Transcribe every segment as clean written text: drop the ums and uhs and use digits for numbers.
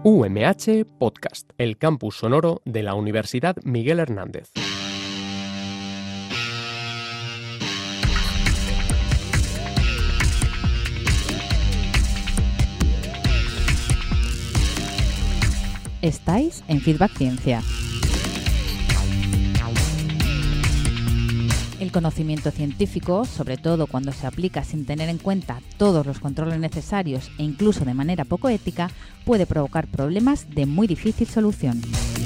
UMH Podcast, el campus sonoro de la Universidad Miguel Hernández. Estáis en Feedback Ciencia. El conocimiento científico, sobre todo cuando se aplica sin tener en cuenta todos los controles necesarios e incluso de manera poco ética, puede provocar problemas de muy difícil solución.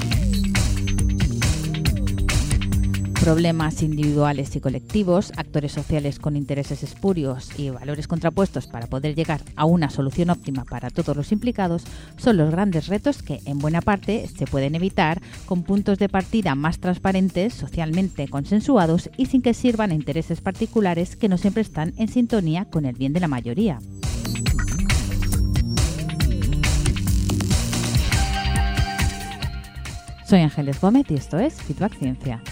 Problemas individuales y colectivos, actores sociales con intereses espurios y valores contrapuestos para poder llegar a una solución óptima para todos los implicados son los grandes retos que, en buena parte, se pueden evitar con puntos de partida más transparentes, socialmente consensuados y sin que sirvan a intereses particulares que no siempre están en sintonía con el bien de la mayoría. Soy Ángeles Gómez y esto es Feedback Ciencia.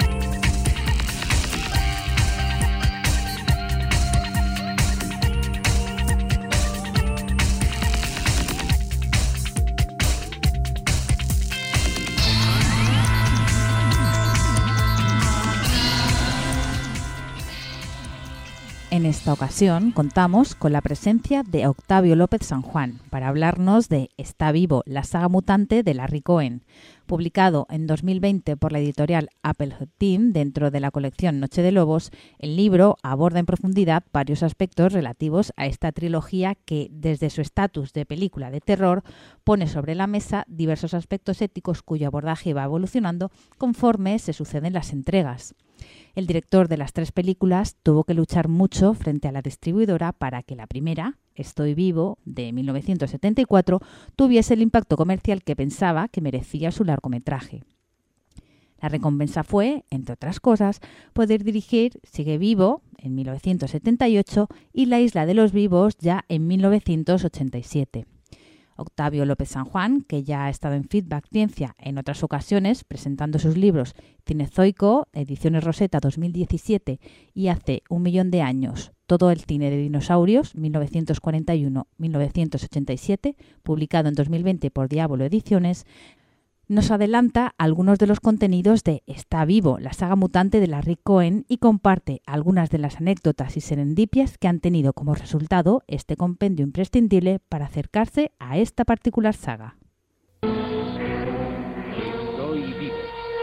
En esta ocasión contamos con la presencia de Octavio López San Juan para hablarnos de Está vivo, la saga mutante de Larry Cohen, publicado en 2020 por la editorial Applehead Team dentro de la colección Noche de Lobos. El libro aborda en profundidad varios aspectos relativos a esta trilogía que, desde su estatus de película de terror, pone sobre la mesa diversos aspectos éticos cuyo abordaje va evolucionando conforme se suceden las entregas. El director de las tres películas tuvo que luchar mucho frente a la distribuidora para que la primera, Estoy vivo, de 1974, tuviese el impacto comercial que pensaba que merecía su largometraje. La recompensa fue, entre otras cosas, poder dirigir Sigue vivo, en 1978, y La isla de los vivos, ya en 1987. Octavio López San Juan, que ya ha estado en Feedback Ciencia en otras ocasiones presentando sus libros Cinezoico, Ediciones Rosetta 2017 y Hace 1.000.000 de años, Todo el cine de dinosaurios, 1941-1987, publicado en 2020 por Diablo Ediciones, nos adelanta algunos de los contenidos de Está vivo, la saga mutante de Larry Cohen, y comparte algunas de las anécdotas y serendipias que han tenido como resultado este compendio imprescindible para acercarse a esta particular saga. Estoy vivo.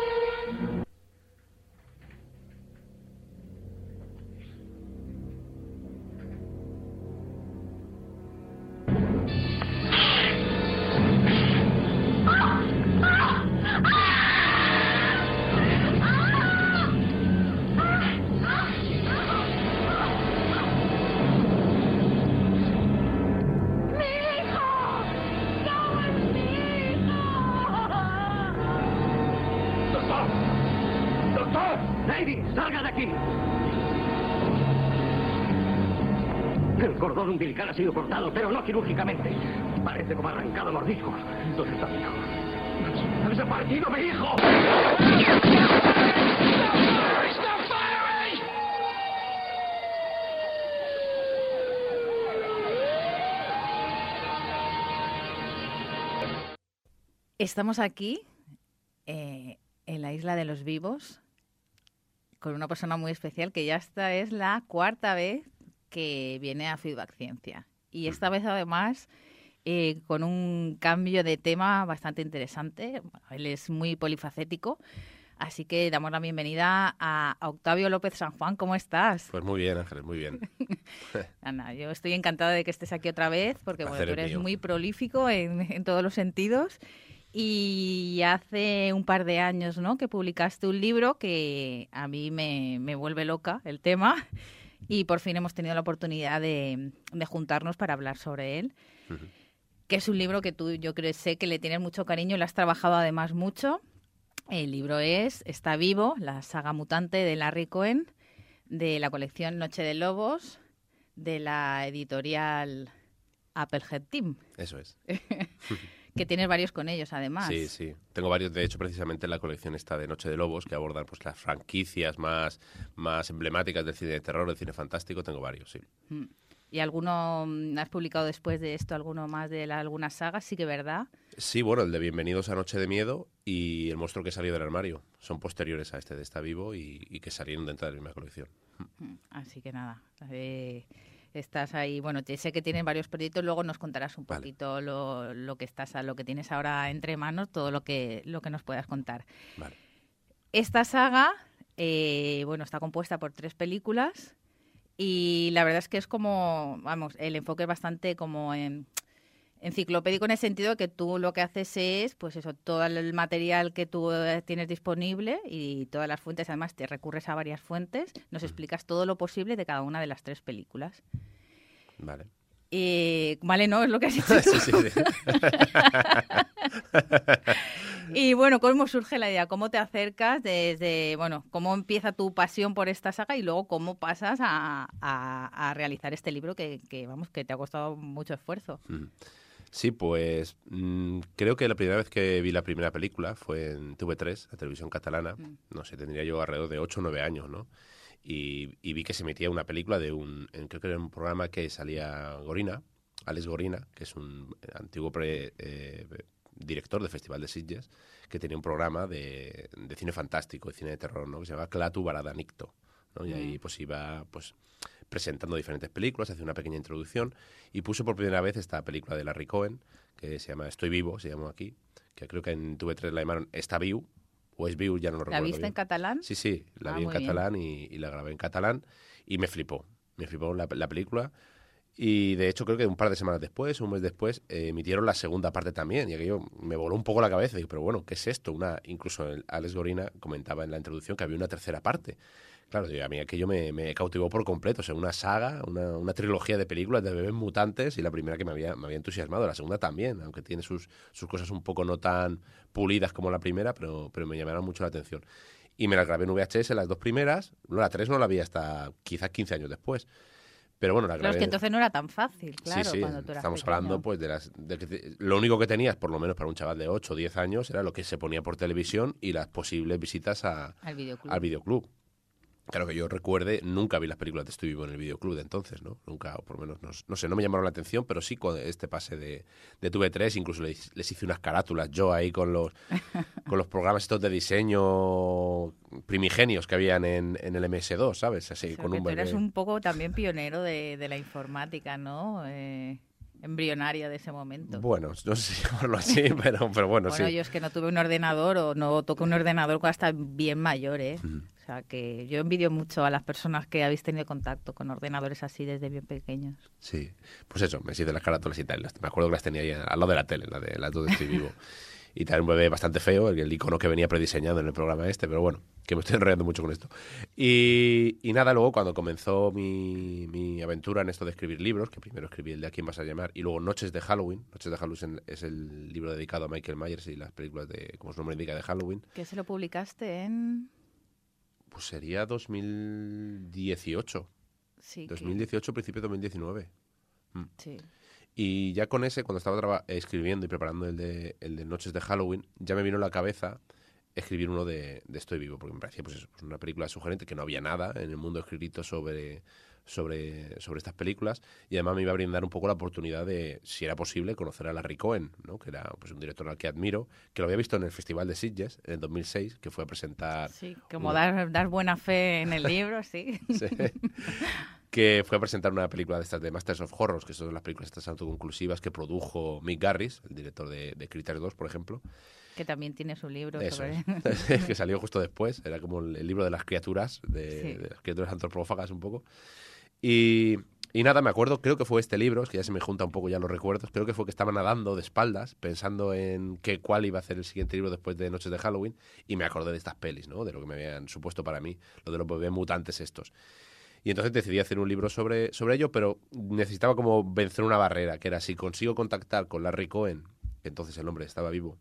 ¡Salga de aquí! El cordón umbilical ha sido cortado, pero no quirúrgicamente. Parece como arrancado mordiscos. ¿Dónde está mi hijo? ¡Ha desaparecido mi hijo! ¡Stop firing! Estamos aquí, en la isla de los vivos, con una persona muy especial que ya esta es la cuarta vez que viene a Feedback Ciencia. Y esta vez además con un cambio de tema bastante interesante. Bueno, él es muy polifacético, así que damos la bienvenida a Octavio López San Juan. ¿Cómo estás? Pues muy bien, Ángeles, muy bien. Ana, yo estoy encantada de que estés aquí otra vez porque bueno, tú eres mío. muy prolífico en todos los sentidos. Y hace un par de años, ¿no?, que publicaste un libro que a mí me vuelve loca el tema y por fin hemos tenido la oportunidad de juntarnos para hablar sobre él, que es un libro que tú, yo creo, sé que le tienes mucho cariño y lo has trabajado además mucho. El libro es Está vivo, la saga mutante de Larry Cohen, de la colección Noche de Lobos, de la editorial Applehead Team. Eso es. Que tienes varios con ellos, además. Sí, sí. Tengo varios, de hecho, precisamente en la colección esta de Noche de Lobos, que abordan pues las franquicias más emblemáticas del cine de terror, del cine fantástico. Tengo varios, sí. ¿Y alguno has publicado después de esto, alguno más de alguna saga? Sí que, ¿verdad? Sí, bueno, el de Bienvenidos a Noche de Miedo y El monstruo que salió del armario. Son posteriores a este de Está Vivo y que salieron dentro de la misma colección. Así que nada, estás ahí. Bueno, sé que tienes varios proyectos, luego nos contarás un poquito lo que tienes ahora entre manos, todo lo que nos puedas contar. Vale. Esta saga, está compuesta por 3 películas y la verdad es que es como, vamos, el enfoque es bastante como enciclopédico en el sentido de que tú lo que haces es, pues eso, todo el material que tú tienes disponible y todas las fuentes, además te recurres a varias fuentes, nos explicas todo lo posible de cada una de las 3 películas. Vale. Vale, ¿no? Es lo que has dicho tú. Sí. Y bueno, ¿cómo surge la idea? ¿Cómo te acercas cómo empieza tu pasión por esta saga y luego cómo pasas a realizar este libro que te ha costado mucho esfuerzo? Sí, pues creo que la primera vez que vi la primera película fue en TV3, la televisión catalana. No sé, tendría yo alrededor de 8 o 9 años, ¿no? Y vi que se emitía una película creo que era un programa que salía Gorina, Alex Gorina, que es un antiguo director del Festival de Sitges, que tenía un programa de cine fantástico, de cine de terror, ¿no? Que se llamaba Clatu Baradanicto, ¿no? Y ahí pues iba presentando diferentes películas, hacía una pequeña introducción y puso por primera vez esta película de Larry Cohen, que se llama Estoy vivo, se llamó aquí, que creo que en TV3 la llamaron Està viu, o Es viu, ya no lo recuerdo. ¿La viste bien. en catalán? Sí, la vi en catalán y la grabé en catalán y me flipó la película. Y de hecho creo que un par de semanas después, un mes después, emitieron la segunda parte también. Y aquello me voló un poco la cabeza. Y digo, pero bueno, ¿qué es esto? Incluso Alex Gorina comentaba en la introducción que había una tercera parte. Claro, a mí aquello me cautivó por completo. O sea, una saga, una trilogía de películas de bebés mutantes. Y la primera que me había entusiasmado. La segunda también, aunque tiene sus cosas un poco no tan pulidas como la primera, pero me llamaron mucho la atención. Y me las grabé en VHS, las 2 primeras. La 3 no la vi hasta quizás 15 años después. Pero bueno, la grabé. Claro, es que entonces no era tan fácil, claro, sí, cuando tú eras estamos pequeño. hablando pues lo único que tenías, por lo menos para un chaval de 8 o 10 años, era lo que se ponía por televisión y las posibles visitas al videoclub. Claro, que yo recuerde, nunca vi las películas de Estoy vivo en el videoclub de entonces, ¿no? Nunca, o por lo menos, no sé, no me llamaron la atención, pero sí con este pase de TV3, incluso les hice unas carátulas yo ahí con los programas estos de diseño primigenios que habían en el MS2, ¿sabes? Así, con un tú eres un poco también pionero de la informática, ¿no? Embrionaria de ese momento. Bueno, no sé si llamarlo así, pero bueno, sí. Bueno, yo es que no tuve un ordenador o no toqué un ordenador hasta bien mayor, ¿eh? O sea, que yo envidio mucho a las personas que habéis tenido contacto con ordenadores así desde bien pequeños. Sí, pues eso, me hice las carátulas y tal. Me acuerdo que las tenía ahí al lado de la tele, las 2 de Estoy vivo. Y también un bebé bastante feo, el icono que venía prediseñado en el programa pero bueno, que me estoy enrollando mucho con esto. Y nada, luego cuando comenzó mi aventura en esto de escribir libros, que primero escribí el de ¿A quién vas a llamar? Y luego Noches de Halloween. Noches de Halloween es el libro dedicado a Michael Myers y las películas como su nombre indica, de Halloween. ¿Que se lo publicaste en...? Pues sería 2018. Sí. 2018, principio de 2019. Sí. Y ya con ese, cuando estaba escribiendo y preparando el de Noches de Halloween, ya me vino a la cabeza escribir uno de Estoy vivo, porque me parecía pues una película sugerente, que no había nada en el mundo escrito sobre estas películas, y además me iba a brindar un poco la oportunidad de, si era posible, conocer a Larry Cohen, ¿no? Que era pues un director al que admiro, que lo había visto en el Festival de Sitges en el 2006, que fue a presentar... Sí, como dar buena fe en el libro, sí. Sí. Que fue a presentar una película de estas de Masters of Horrors, que son las películas estas autoconclusivas que produjo Mick Garris, el director de Critters 2, por ejemplo. Que también tiene su libro sobre... sobre... que salió justo después, era como el libro de las criaturas, de las criaturas antropófagas un poco. Y nada, me acuerdo, creo que fue este libro, es que ya se me junta un poco ya los recuerdos, creo que fue que estaba nadando de espaldas, pensando en cuál iba a ser el siguiente libro después de Noches de Halloween, y me acordé de estas pelis, ¿no? De lo que me habían supuesto para mí, lo de los bebés mutantes estos. Y entonces decidí hacer un libro sobre ello, pero necesitaba como vencer una barrera, que era si consigo contactar con Larry Cohen, que entonces el hombre estaba vivo,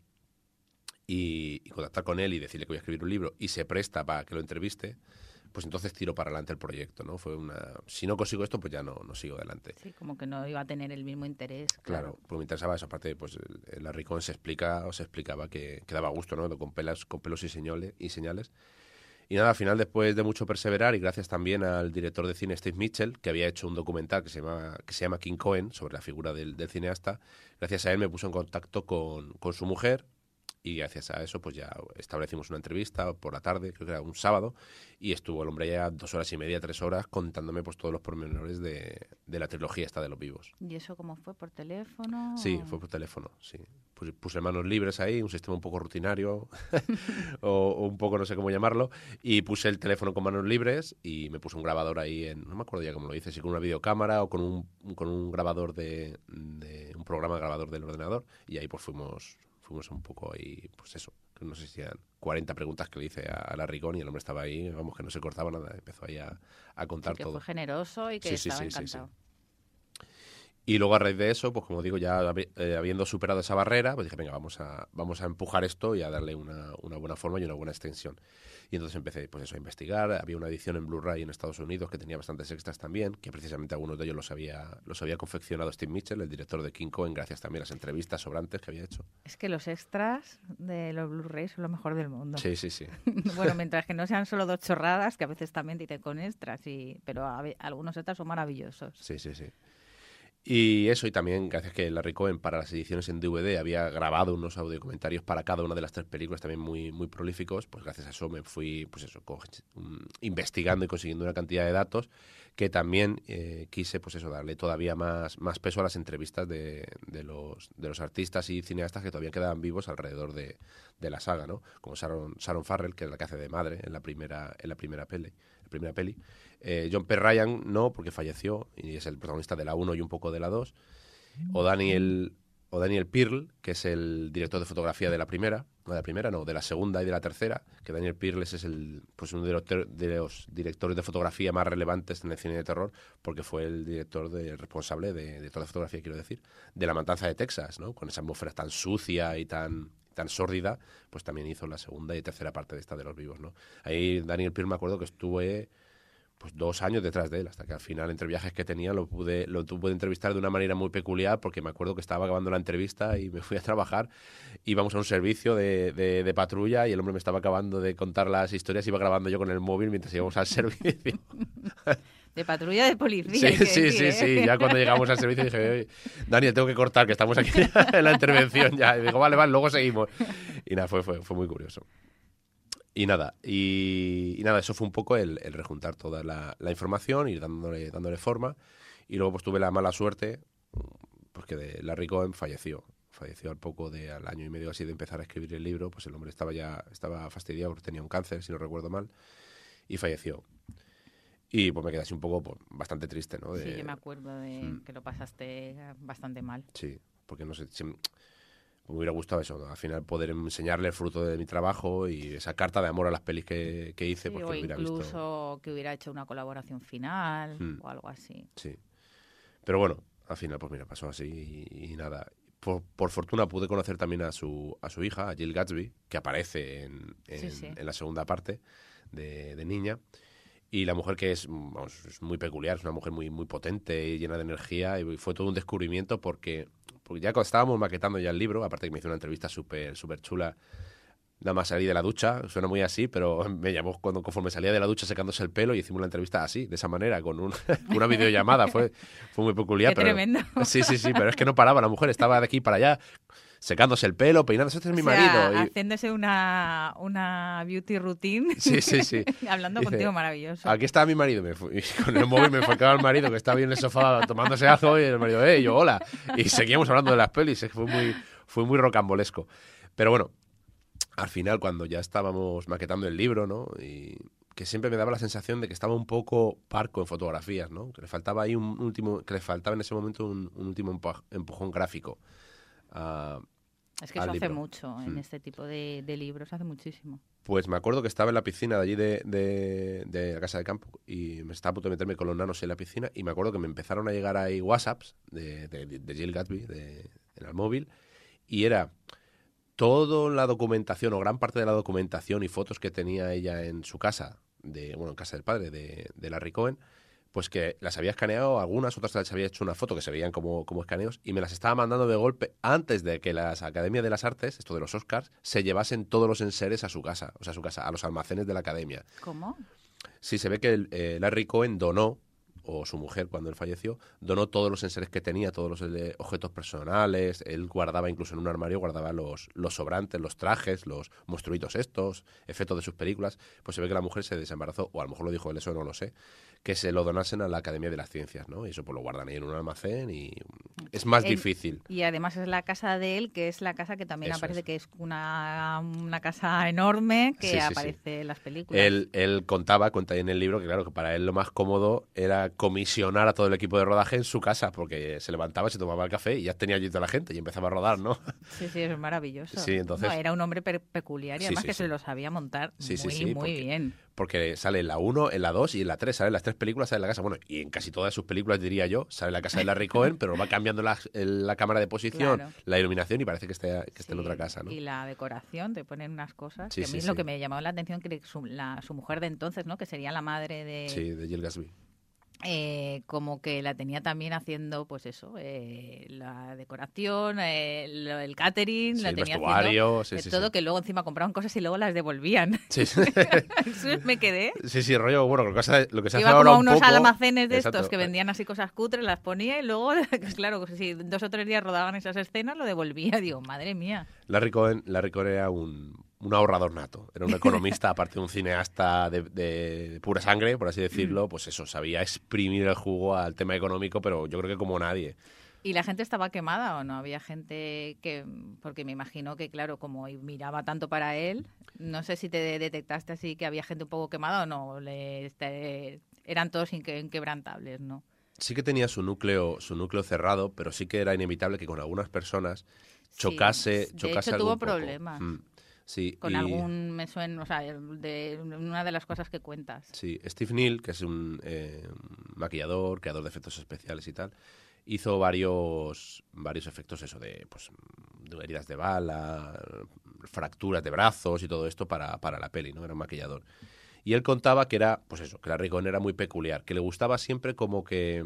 y contactar con él y decirle que voy a escribir un libro, y se presta para que lo entreviste, pues entonces tiro para adelante el proyecto, ¿no? Si no consigo esto, pues ya no sigo adelante. Sí, como que no iba a tener el mismo interés. Claro, porque me interesaba eso. Aparte, pues Larry Cohen se explicaba que daba gusto, ¿no? Con pelos y señales. Y nada, al final, después de mucho perseverar y gracias también al director de cine Steve Mitchell, que había hecho un documental que se llama King Cohen, sobre la figura del cineasta, gracias a él me puso en contacto con su mujer y gracias a eso pues ya establecimos una entrevista por la tarde, creo que era un sábado, y estuvo el hombre ya 2 horas y media, 3 horas, contándome pues todos los pormenores de la trilogía esta de los vivos. ¿Y eso cómo fue? ¿Por teléfono? Sí, fue por teléfono, sí. Pues puse manos libres ahí, un sistema un poco rutinario o un poco no sé cómo llamarlo, y puse el teléfono con manos libres y me puse un grabador ahí no me acuerdo ya cómo lo hice, si con una videocámara o con un grabador de un programa grabador del ordenador, y ahí pues fuimos un poco ahí, pues eso, no sé si eran 40 preguntas que le hice a Larricón y el hombre estaba ahí, vamos, que no se cortaba nada, empezó ahí a contar que todo. Fue generoso y que estaba encantado. Sí. Y luego a raíz de eso, pues como digo, ya habiendo superado esa barrera, pues dije, venga, vamos a empujar esto y a darle una buena forma y una buena extensión. Y entonces empecé pues eso, a investigar. Había una edición en Blu-ray en Estados Unidos que tenía bastantes extras también, que precisamente algunos de ellos los había confeccionado Steve Mitchell, el director de King Cohen, gracias también a las entrevistas sobrantes que había hecho. Es que los extras de los Blu-rays son lo mejor del mundo. Sí. Bueno, mientras que no sean solo 2 chorradas, que a veces también dicen con extras, pero algunos extras son maravillosos. Sí. Y eso, y también gracias que Larry Cohen para las ediciones en DVD había grabado unos audiocomentarios para cada una de las 3 películas también muy, muy prolíficos, pues gracias a eso me fui pues eso, investigando y consiguiendo una cantidad de datos que también quise pues eso, darle todavía más peso a las entrevistas de los artistas y cineastas que todavía quedaban vivos alrededor de la saga, ¿no? Como Sharon Farrell, que es la que hace de madre en la primera peli. John P. Ryan no, porque falleció y es el protagonista de la 1 y un poco de la 2. O Daniel Pearl, que es el director de fotografía de la primera, de la segunda y de la tercera, que Daniel Pearl es uno de los directores de fotografía más relevantes en el cine de terror, porque fue el director responsable de toda la fotografía, quiero decir, de La Matanza de Texas, ¿no? Con esa atmósfera tan sucia y tan sórdida, pues también hizo la segunda y tercera parte de esta de los vivos, ¿no? Ahí Daniel Pearl me acuerdo que estuve pues 2 años detrás de él, hasta que al final, entre viajes que tenía, lo pude entrevistar de una manera muy peculiar, porque me acuerdo que estaba acabando la entrevista y me fui a trabajar, íbamos a un servicio de patrulla y el hombre me estaba acabando de contar las historias, iba grabando yo con el móvil mientras íbamos al servicio. De patrulla de policía. Sí. Ya cuando llegamos al servicio dije, oye, Daniel, tengo que cortar, que estamos aquí en la intervención ya. Y digo, vale, luego seguimos. Y nada, fue muy curioso. Y nada, eso fue un poco el rejuntar toda la información, ir dándole forma. Y luego pues tuve la mala suerte, porque Larry Cohen falleció al año y medio así de empezar a escribir el libro. Pues el hombre estaba fastidiado porque tenía un cáncer, si no recuerdo mal, y falleció. Y pues me quedé así un poco pues, bastante triste, ¿no? Sí, yo me acuerdo de que lo pasaste bastante mal. Sí, porque no sé, me hubiera gustado eso, ¿no? Al final poder enseñarle el fruto de mi trabajo y esa carta de amor a las pelis que hice, porque o hubiera incluso visto que hubiera hecho una colaboración final o algo así. Sí, pero bueno, al final pues mira, pasó así y nada. Por fortuna pude conocer también a su hija, a Jill Gatsby, que aparece en la segunda parte de Niña. Y la mujer que es muy peculiar, es una mujer muy, muy potente y llena de energía, y fue todo un descubrimiento porque ya cuando estábamos maquetando ya el libro, aparte que me hizo una entrevista súper chula, nada más salí de la ducha, suena muy así, pero me llamó conforme salía de la ducha secándose el pelo y hicimos la entrevista así, de esa manera, con una videollamada, fue muy peculiar. Qué tremendo. Sí, pero es que no paraba, la mujer estaba de aquí para allá, secándose el pelo, peinándose, este es mi marido. Y haciéndose una beauty routine. Sí. Hablando dice, contigo, maravilloso. Aquí está mi marido. Y con el móvil me enfocaba al marido que estaba bien en el sofá tomándose algo y el marido, yo, hola. Y seguíamos hablando de las pelis, fue muy rocambolesco. Pero bueno, al final cuando ya estábamos maquetando el libro, ¿no? Y que siempre me daba la sensación de que estaba un poco parco en fotografías, ¿no? Que le faltaba ahí que le faltaba en ese momento un último empujón gráfico. Es que eso hace mucho en este tipo de libros, hace muchísimo. Pues me acuerdo que estaba en la piscina de allí de la casa de campo y me estaba a punto de meterme con los nanos en la piscina y me acuerdo que me empezaron a llegar ahí WhatsApps de Jill Gatsby en el móvil y era toda la documentación o gran parte de la documentación y fotos que tenía ella en su casa, en casa del padre de Larry Cohen, pues que las había escaneado algunas, otras les había hecho una foto que se veían como escaneos y me las estaba mandando de golpe antes de que las Academias de las Artes, esto de los Oscars, se llevasen todos los enseres a su casa, o sea, a los almacenes de la Academia. ¿Cómo? Sí, se ve que Larry Cohen donó, o su mujer cuando él falleció, donó todos los enseres que tenía, todos los objetos personales. Él guardaba, incluso en un armario, guardaba los sobrantes, los trajes, los monstruitos estos, efectos de sus películas. Pues se ve que la mujer se desembarazó, o a lo mejor lo dijo él, eso no lo sé, que se lo donasen a la Academia de las Ciencias, ¿no? Y eso pues lo guardan ahí en un almacén y es más difícil. Y además es la casa de él, que es la casa que también Eso aparece, es. que es una casa enorme que Sí, aparece en las películas. Él cuenta ahí en el libro que claro, que para él lo más cómodo era comisionar a todo el equipo de rodaje en su casa, porque se levantaba, se tomaba el café y ya tenía allí toda la gente y empezaba a rodar, ¿no? Sí, sí, es maravilloso. Sí, entonces... No, era un hombre peculiar y además que sí. se lo sabía montar muy porque, bien. Porque sale en la 1, en la 2 y en la 3, sale en las 3 películas, sale en la casa. Bueno, y en casi todas sus películas, diría yo, sale en la casa de Larry Cohen, pero va cambiando la cámara de posición, Claro. la iluminación y parece que esté en otra casa, ¿no? Y la decoración, te ponen unas cosas. Sí, que a mí sí, lo sí. que me llamó la atención que su mujer de entonces, ¿no? Que sería la madre de... Sí, de Jill Gatsby. Como que la tenía también haciendo, pues eso, la decoración, el catering, Sí, la el tenía vestuario, haciendo sí, todo, sí. que luego encima compraban cosas y luego las devolvían. Sí, Eso me quedé. sí, rollo, bueno, lo que se hace Iba ahora como a un unos poco... almacenes de Exacto. estos que vendían así cosas cutres, las ponía y luego, claro, si 2 o 3 días rodaban esas escenas, lo devolvía. Digo, madre mía. Larry Cohen era un ahorrador nato, era un economista, aparte de un cineasta de pura sangre, por así decirlo, pues eso, sabía exprimir el jugo al tema económico, pero yo creo que como nadie. ¿Y la gente estaba quemada o no? Había gente que, porque me imagino que, claro, como miraba tanto para él, no sé si te detectaste así que había gente un poco quemada o no, eran todos inquebrantables, ¿no? Sí que tenía su núcleo cerrado, pero sí que era inevitable que con algunas personas chocase de hecho, algo tuvo un poco. problemas. Sí, Con algún, me suena, o sea, de una de las cosas que cuentas. Sí, Steve Neill, que es un maquillador, creador de efectos especiales y tal, hizo varios efectos eso de heridas de bala, fracturas de brazos y todo esto para la peli, ¿no? Era un maquillador. Y él contaba que era, pues eso, que Larry Cohen era muy peculiar, que le gustaba siempre como que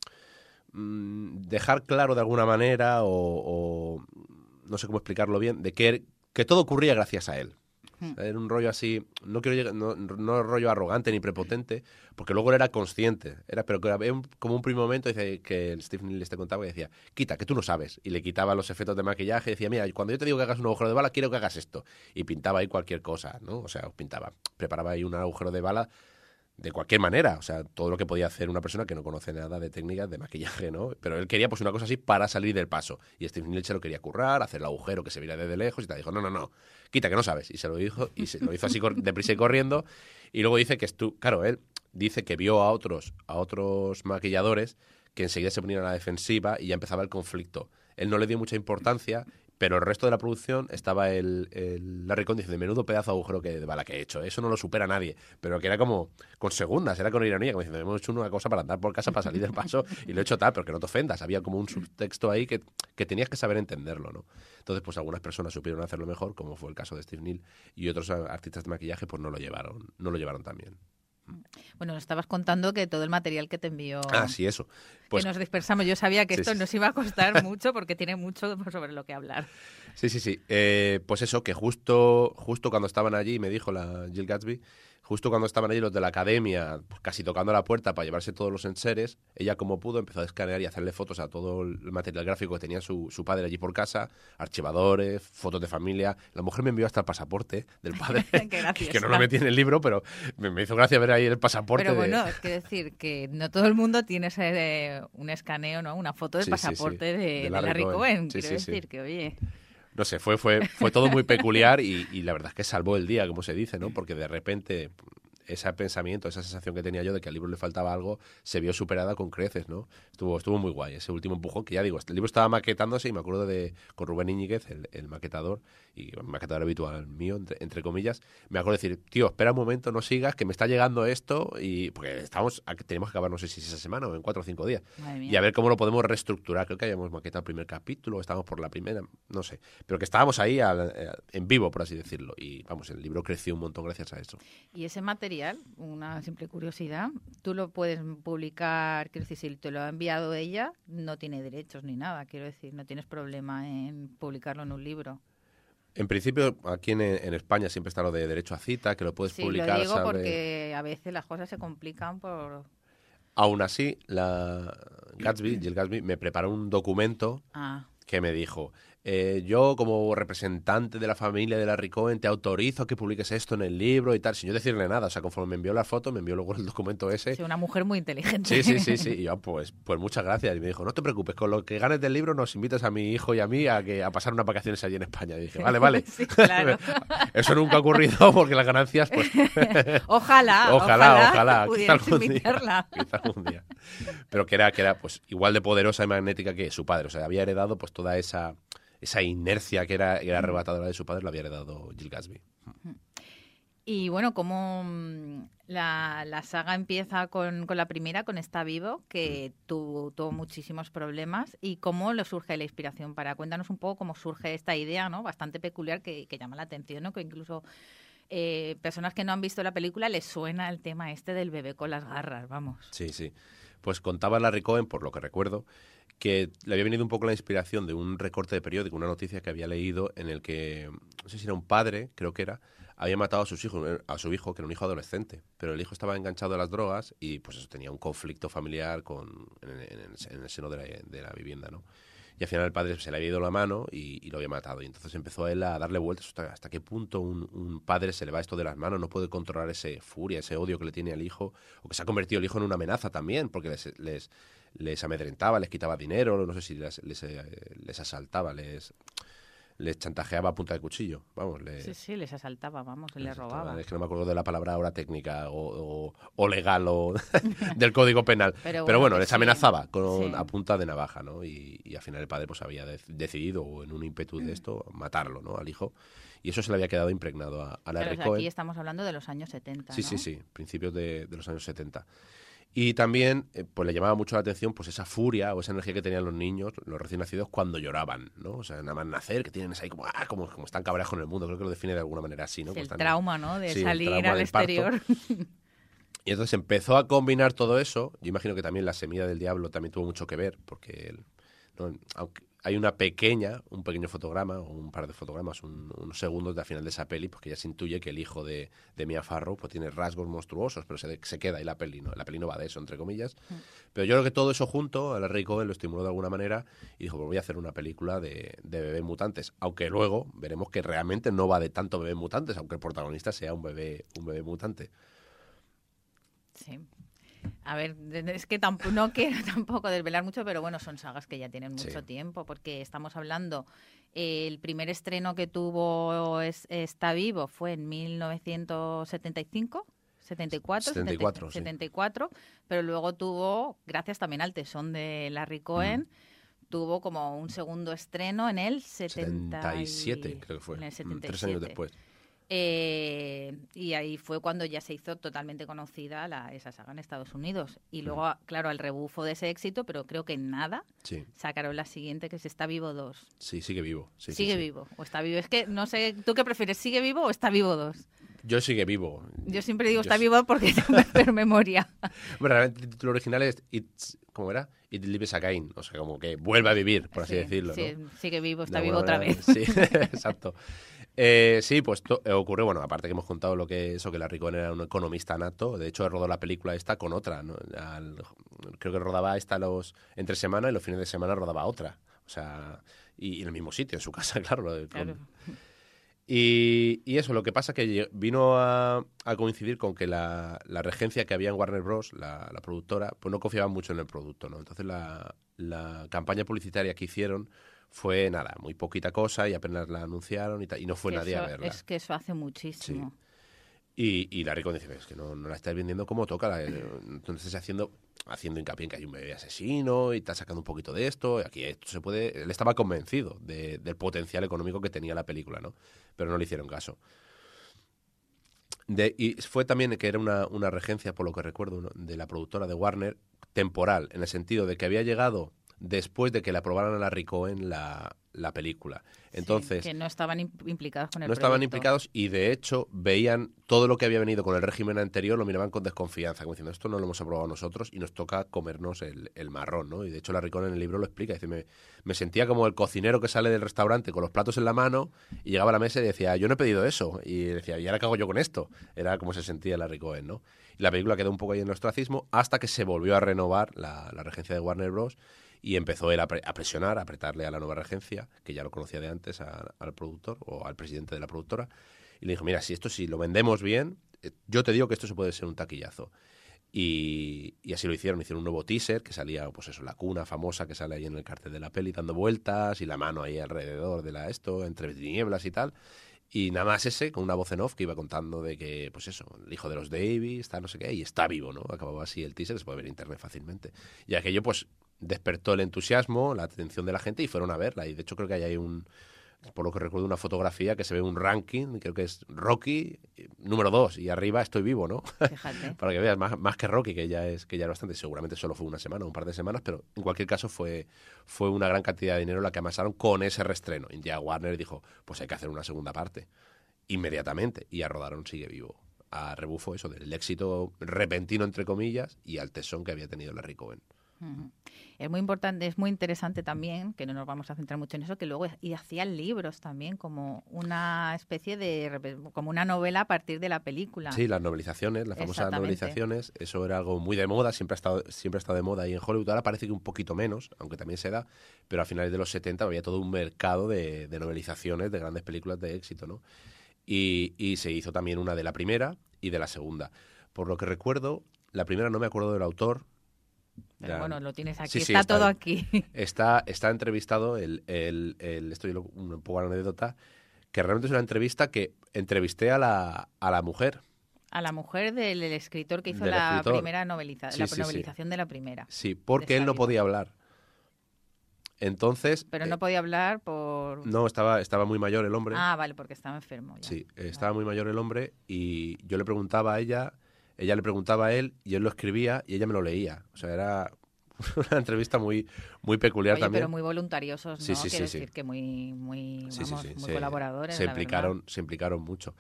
dejar claro de alguna manera o no sé cómo explicarlo bien, de que todo ocurría gracias a él. Era un rollo así, no rollo arrogante ni prepotente, porque luego él era consciente, pero que había como un primer momento dice, que el Steve Neill te contaba y decía, quita, que tú no sabes, y le quitaba los efectos de maquillaje y decía, mira, cuando yo te digo que hagas un agujero de bala, quiero que hagas esto, y pintaba ahí cualquier cosa, ¿no? O sea, preparaba ahí un agujero de bala de cualquier manera, o sea, todo lo que podía hacer una persona que no conoce nada de técnicas de maquillaje, ¿no? Pero él quería pues una cosa así para salir del paso. Y Steve Neill se lo quería currar, hacer el agujero que se viera desde lejos y te dijo, no, quita, que no sabes. Y se lo dijo, así deprisa y corriendo. Y luego dice que claro, él dice que vio a otros maquilladores que enseguida se ponían a la defensiva y ya empezaba el conflicto. Él no le dio mucha importancia, pero el resto de la producción estaba el Larry Cohen diciendo, menudo pedazo de agujero de bala que he hecho. Eso no lo supera nadie. Pero que era como con segundas, era con ironía, como diciendo, hemos hecho una cosa para andar por casa, para salir del paso, y lo he hecho tal, pero que no te ofendas. Había como un subtexto ahí que tenías que saber entenderlo, ¿no? Entonces, pues algunas personas supieron hacerlo mejor, como fue el caso de Steve Neill, y otros artistas de maquillaje pues no lo llevaron tan bien. Bueno, nos estabas contando que todo el material que te envió... Ah, sí, eso. Pues, que nos dispersamos. Yo sabía que sí, esto sí. nos iba a costar mucho porque tiene mucho sobre lo que hablar. Sí. Pues eso, que justo cuando estaban allí, me dijo la Jill Gatsby, justo cuando estaban allí los de la academia, pues casi tocando la puerta para llevarse todos los enseres, ella como pudo empezó a escanear y hacerle fotos a todo el material gráfico que tenía su padre allí por casa, archivadores, fotos de familia. La mujer me envió hasta el pasaporte del padre, que no lo metí en el libro, pero me hizo gracia ver ahí el pasaporte. Pero bueno, es que decir que no todo el mundo tiene un escaneo, ¿no? Una foto del pasaporte de Larry Cohen. Quiero decir que, oye... No sé, fue todo muy peculiar y la verdad es que salvó el día, como se dice, ¿no? Porque de repente ese pensamiento, esa sensación que tenía yo de que al libro le faltaba algo, se vio superada con creces, ¿no? Estuvo muy guay ese último empujón, que ya digo, el libro estaba maquetándose y me acuerdo con Rubén Íñiguez, el maquetador, y el maquetador habitual mío, entre comillas, me acuerdo de decir, tío, espera un momento, no sigas, que me está llegando esto, y porque tenemos que acabar, no sé si esa semana o en 4 o 5 días, y a ver cómo lo podemos reestructurar. Creo que habíamos maquetado el primer capítulo, estábamos por la primera, no sé, pero que estábamos ahí en vivo, por así decirlo, y vamos, el libro creció un montón gracias a eso. Y ese material material, una simple curiosidad, tú lo puedes publicar, quiero decir, si te lo ha enviado ella, no tiene derechos ni nada, quiero decir, no tienes problema en publicarlo en un libro. En principio, aquí en España siempre está lo de derecho a cita, que lo puedes publicar. Sí, lo digo porque a veces las cosas se complican por... Aún así, Jill Gatsby, me preparó un documento que me dijo... yo, como representante de la familia de Larry Cohen, te autorizo a que publiques esto en el libro y tal, sin yo decirle nada. O sea, conforme me envió la foto, me envió luego el documento ese. Sí, una mujer muy inteligente. Sí. Y yo, pues muchas gracias. Y me dijo, no te preocupes, con lo que ganes del libro nos invitas a mi hijo y a mí a pasar unas vacaciones allí en España. Y dije, vale. Sí, claro. Eso nunca ha ocurrido porque las ganancias, pues... Ojalá. Pudieras invitarla. Quizá algún día. Pero que era pues igual de poderosa y magnética que su padre. O sea, había heredado pues toda esa inercia que era arrebatadora de su padre, la había heredado Jill Gatsby. Y bueno, como la saga empieza con la primera, con Está Vivo, que tuvo muchísimos problemas, y cómo le surge la inspiración para... Cuéntanos un poco cómo surge esta idea, ¿no? Bastante peculiar que llama la atención, ¿no? Que incluso personas que no han visto la película les suena el tema este del bebé con las garras, vamos. Sí. Pues contaba Larry Cohen, por lo que recuerdo, que le había venido un poco la inspiración de un recorte de periódico, una noticia que había leído en el que, no sé si era un padre, creo que era, había matado a su hijo, que era un hijo adolescente, pero el hijo estaba enganchado a las drogas y pues eso tenía un conflicto familiar en el seno de la vivienda, ¿no? Y al final el padre se le había ido la mano y lo había matado. Y entonces empezó él a darle vueltas hasta qué punto un padre se le va esto de las manos, no puede controlar ese furia, ese odio que le tiene al hijo, o que se ha convertido el hijo en una amenaza también, porque les amedrentaba, les quitaba dinero, no sé si les asaltaba, les chantajeaba a punta de cuchillo. Vamos, Sí, les asaltaba, les robaba. Es que no me acuerdo de la palabra ahora técnica o legal o del Código Penal. Pero bueno, les amenazaba a punta de navaja, ¿no? Y al final el padre pues había decidido, en un ímpetu de esto, matarlo, ¿no? Al hijo. Y eso se le había quedado impregnado a Larry Cohen. Aquí estamos hablando de los años 70, ¿no? Sí, principios de los años 70. Y también pues le llamaba mucho la atención pues esa furia o esa energía que tenían los niños, los recién nacidos, cuando lloraban, ¿no? O sea, nada más nacer, que tienen ahí como están cabreados con el mundo. Creo que lo define de alguna manera así, ¿no? Sí, el trauma, ¿no? De salir al exterior. exterior. Y entonces empezó a combinar todo eso. Yo imagino que también La semilla del diablo también tuvo mucho que ver, porque aunque hay un pequeño fotograma, o un par de fotogramas, unos segundos al final de esa peli, porque ya se intuye que el hijo de Mia Farrow pues tiene rasgos monstruosos, pero se queda ahí la peli, ¿no? La peli no va de eso, entre comillas. Pero yo creo que todo eso junto, a Larry Cohen lo estimuló de alguna manera y dijo, pues voy a hacer una película de bebés mutantes. Aunque luego veremos que realmente no va de tanto bebés mutantes, aunque el protagonista sea un bebé mutante. Sí. A ver, es que no quiero tampoco desvelar mucho, pero bueno, son sagas que ya tienen mucho tiempo, porque estamos hablando, el primer estreno que tuvo Está Vivo fue en 1975, 74, pero luego tuvo, gracias también al tesón de Larry Cohen, tuvo como un segundo estreno en el 77, creo que fue, en el 77. 3 años después. Y ahí fue cuando ya se hizo totalmente conocida esa saga en Estados Unidos. Y luego, claro, al rebufo de ese éxito, pero creo que en nada, sacaron la siguiente, que es Está Vivo 2. Sí, sigue vivo. Sigue vivo, o Está Vivo. Es que no sé, ¿tú qué prefieres, Sigue Vivo o Está Vivo 2? Yo Sigue Vivo. Yo siempre digo Está Vivo porque tengo mejor memoria. Bueno, realmente el título original es ¿cómo era? It Lives Again. O sea, como que vuelve a vivir, por así decirlo, sí, ¿no? Sigue Vivo, Está Vivo otra vez. Sí, exacto. Sí, pues ocurrió, bueno, aparte que hemos contado que Larry Cohen era un economista nato. De hecho, rodó la película esta con otra, ¿no? Creo que rodaba esta entre semana y los fines de semana rodaba otra. O sea, y en el mismo sitio, en su casa, claro. Y eso, lo que pasa que vino a coincidir con que la regencia que había en Warner Bros., la productora, pues no confiaba mucho en el producto, ¿no? Entonces la campaña publicitaria que hicieron fue nada, muy poquita cosa y apenas la anunciaron y no fue nadie a verla. Es que eso hace muchísimo. Sí. Y Larry Cohen dice, es que no la estáis vendiendo como toca. Entonces haciendo hincapié en que hay un bebé asesino y está sacando un poquito de esto. Y aquí esto se puede... Él estaba convencido del potencial económico que tenía la película, ¿no? Pero no le hicieron caso. Y fue también que era una regencia, por lo que recuerdo, ¿no?, de la productora de Warner, temporal, en el sentido de que había llegado después de que le aprobaran a Larry Cohen la película. Entonces, sí, que no estaban implicados con el no estaban proyecto. implicados y de hecho veían todo lo que había venido con el régimen anterior, lo miraban con desconfianza, como diciendo, esto no lo hemos aprobado nosotros y nos toca comernos el marrón, ¿no? Y de hecho Larry Cohen en el libro lo explica, dice, me sentía como el cocinero que sale del restaurante con los platos en la mano y llegaba a la mesa y decía, yo no he pedido eso, y decía, ¿y ahora qué hago yo con esto? Era como se sentía Larry Cohen, ¿no? Y la película quedó un poco ahí en el ostracismo hasta que se volvió a renovar la regencia de Warner Bros. Y empezó él a presionar, a apretarle a la nueva regencia, que ya lo conocía de antes, al productor o al presidente de la productora. Y le dijo, mira, si lo vendemos bien, yo te digo que esto se puede ser un taquillazo. Y así lo hicieron. Hicieron un nuevo teaser que salía, pues eso, la cuna famosa que sale ahí en el cartel de la peli dando vueltas y la mano ahí alrededor de entre tinieblas y tal. Y nada más ese, con una voz en off que iba contando de que, pues eso, el hijo de los Davis, está no sé qué, y está vivo, ¿no? Acababa así el teaser, se puede ver en internet fácilmente. Y aquello, pues, despertó el entusiasmo, la atención de la gente y fueron a verla. Y de hecho creo que hay por lo que recuerdo, una fotografía que se ve un ranking, creo que es Rocky número 2 y arriba Estoy vivo, ¿no? Fíjate. Para que veas, más que Rocky, que ya es bastante, seguramente solo fue una semana, un par de semanas, pero en cualquier caso fue una gran cantidad de dinero la que amasaron con ese reestreno. Y ya Warner dijo, pues hay que hacer una segunda parte, inmediatamente, y ya rodaron Sigue vivo, a rebufo eso del éxito repentino, entre comillas, y al tesón que había tenido Larry Cohen. Es muy importante, es muy interesante también, que no nos vamos a centrar mucho en eso, que luego hacían libros también, como una especie como una novela a partir de la película. Sí, las novelizaciones, las famosas novelizaciones, eso era algo muy de moda, siempre ha estado de moda ahí en Hollywood. Ahora parece que un poquito menos, aunque también se da, pero a finales de los 70 había todo un mercado de novelizaciones de grandes películas de éxito, ¿no? Y se hizo también una de la primera y de la segunda. Por lo que recuerdo, la primera no me acuerdo del autor. Pero bueno, lo tienes aquí, sí, está todo aquí. Está entrevistado, esto yo un poco a la anécdota, que realmente es una entrevista que entrevisté a la mujer. A la mujer del escritor que hizo primera novelización de la primera. Sí, porque él no podía hablar. Entonces... Pero no podía hablar por... No, estaba muy mayor el hombre. Ah, vale, porque estaba enfermo ya. Sí, estaba muy mayor el hombre y yo le preguntaba a ella le preguntaba a él y él lo escribía y ella me lo leía. O sea, era una entrevista muy, muy peculiar. Oye, también. Pero muy voluntarios, ¿no? Sí. Quiero decir que muy colaboradores. Se implicaron mucho.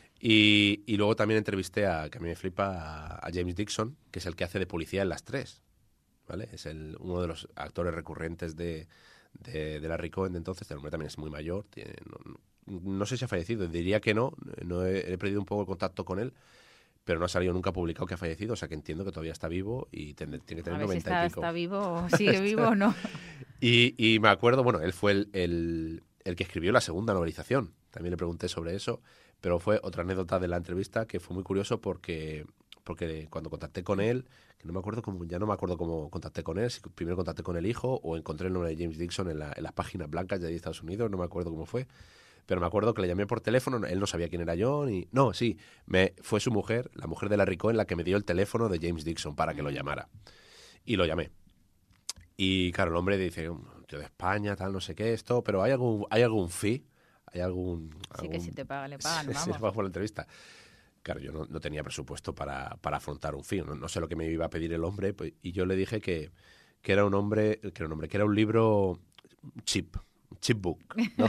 Y luego también entrevisté que a mí me flipa, a James Dixon, que es el que hace de policía en Las Tres, ¿vale? Es uno de los actores recurrentes de Larry Cohen de entonces. El hombre también es muy mayor. No sé si ha fallecido, diría que no he perdido un poco el contacto con él, pero no ha salido nunca publicado que ha fallecido, o sea que entiendo que todavía está vivo y tiene que tener 90 y pico. ¿Está vivo o sigue vivo o no? Y me acuerdo, bueno, él fue el que escribió la segunda novelización, también le pregunté sobre eso, pero fue otra anécdota de la entrevista que fue muy curioso porque cuando contacté con él, que no me acuerdo cómo contacté con él, si primero contacté con el hijo o encontré el nombre de James Dixon en las páginas blancas de Estados Unidos, no me acuerdo cómo fue. Pero me acuerdo que le llamé por teléfono, él no sabía quién era yo, fue su mujer, la mujer de Larry Cohen, la que me dio el teléfono de James Dixon para que lo llamara. Y lo llamé. Y claro, el hombre dice, tío de España, tal, no sé qué, esto, pero ¿hay algún fee? Sí, que si te pagan, le pagan, vamos. Sí, le pagan por la entrevista. Claro, yo no tenía presupuesto para afrontar un fee, no sé lo que me iba a pedir el hombre, pues, y yo le dije que era un libro chipbook, ¿no?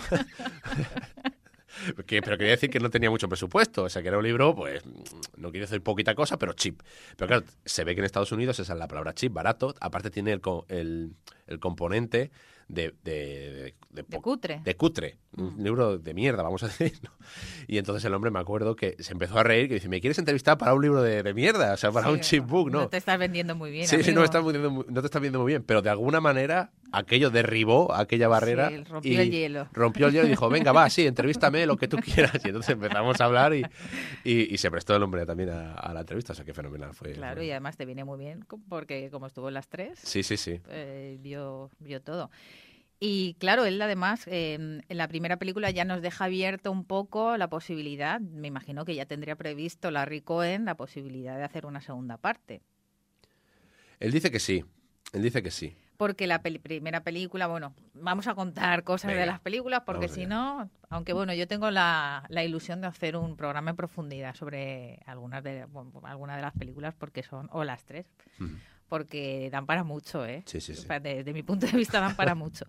Pero quería decir que no tenía mucho presupuesto, o sea que era un libro, pues, no quiero decir poquita cosa, pero cheap. Pero claro, se ve que en Estados Unidos esa es la palabra cheap, barato, aparte tiene el componente de cutre. De cutre, un libro de mierda, vamos a decir, ¿no? Y entonces el hombre, me acuerdo que se empezó a reír, que dice, ¿me quieres entrevistar para un libro de mierda? O sea, para un chipbook, ¿no? No te estás vendiendo muy bien, Sí, amigo. no te estás viendo muy bien, pero de alguna manera aquello derribó aquella barrera. Sí, rompió el hielo. Rompió el hielo y dijo, venga, va, sí, entrevístame lo que tú quieras. Y entonces empezamos a hablar y se prestó el hombre también a la entrevista, o sea, qué fenomenal fue. Claro, y además te viene muy bien, porque como estuvo en Las Tres, sí. Vio todo. Y claro, él además en la primera película ya nos deja abierto un poco la posibilidad, me imagino que ya tendría previsto Larry Cohen la posibilidad de hacer una segunda parte. Él dice que sí. Porque la primera película, bueno, vamos a contar cosas de las películas, porque si no, aunque bueno, yo tengo la ilusión de hacer un programa en profundidad sobre algunas de las películas, porque son, o las tres, porque dan para mucho, ¿eh? Sí. O sea, desde mi punto de vista dan para mucho.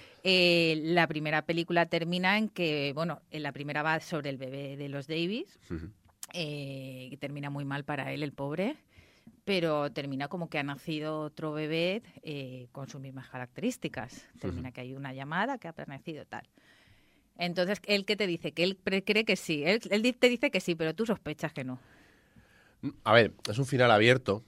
La primera película termina en que, bueno, la primera va sobre el bebé de los Davis, que termina muy mal para él, el pobre, pero termina como que ha nacido otro bebé con sus mismas características. Termina que hay una llamada que ha nacido tal. Entonces, ¿él qué te dice? Que él cree que sí. Él te dice que sí, pero tú sospechas que no. A ver, es un final abierto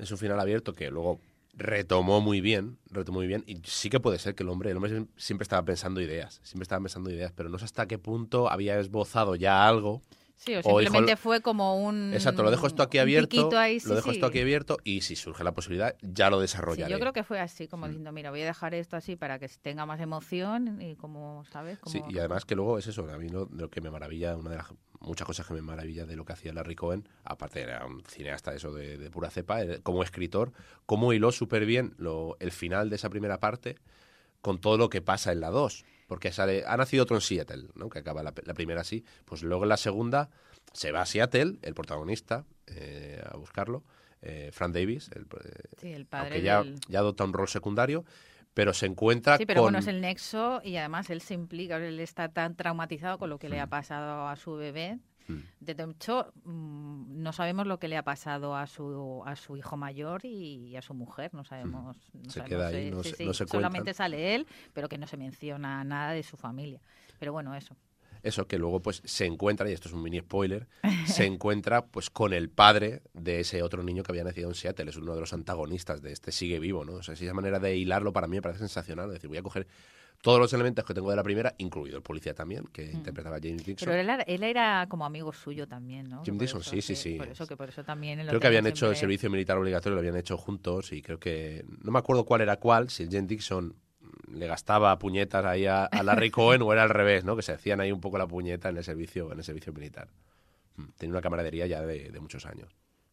que luego retomó muy bien, y sí que puede ser que el hombre siempre estaba pensando ideas, pero no sé hasta qué punto había esbozado ya algo. Sí, o simplemente fue como un... Exacto, lo dejo esto aquí abierto, ahí, esto aquí abierto, y si surge la posibilidad ya lo desarrollaré. Sí, yo creo que fue así, como diciendo, mira, voy a dejar esto así para que tenga más emoción y como, ¿sabes? Como... Sí, y además que luego es eso, a mí lo que me maravilla, una de las muchas cosas que me maravilla de lo que hacía Larry Cohen, aparte era un cineasta eso de pura cepa, como escritor, cómo hiló súper bien el final de esa primera parte con todo lo que pasa en la 2. Porque ha nacido otro en Seattle, ¿no? Que acaba la primera así. Pues luego en la segunda se va a Seattle, el protagonista, a buscarlo, Frank Davis, el padre, aunque ya adopta un rol secundario, pero se encuentra Sí, pero bueno, es el nexo y además él se implica, él está tan traumatizado con lo que le ha pasado a su bebé. De hecho, no sabemos lo que le ha pasado a su hijo mayor y a su mujer, no sabemos. Queda ahí, no se solamente sale él, pero que no se menciona nada de su familia. Pero bueno, eso. Eso, que luego pues se encuentra, y esto es un mini spoiler, se encuentra pues con el padre de ese otro niño que había nacido en Seattle. Es uno de los antagonistas de este Sigue Vivo, ¿no? O sea, esa manera de hilarlo para mí me parece sensacional. Es decir, voy a coger todos los elementos que tengo de la primera, incluido el policía también, que interpretaba a James Dixon. Pero él era como amigo suyo también, ¿no? Jim Dixon, sí. Por eso también... Creo que habían hecho el servicio militar obligatorio, lo habían hecho juntos, y creo que... No me acuerdo cuál era cuál, si el James Dixon le gastaba puñetas ahí a Larry Cohen o era al revés, ¿no? Que se hacían ahí un poco la puñeta en el servicio militar. Tenía una camaradería ya de muchos años.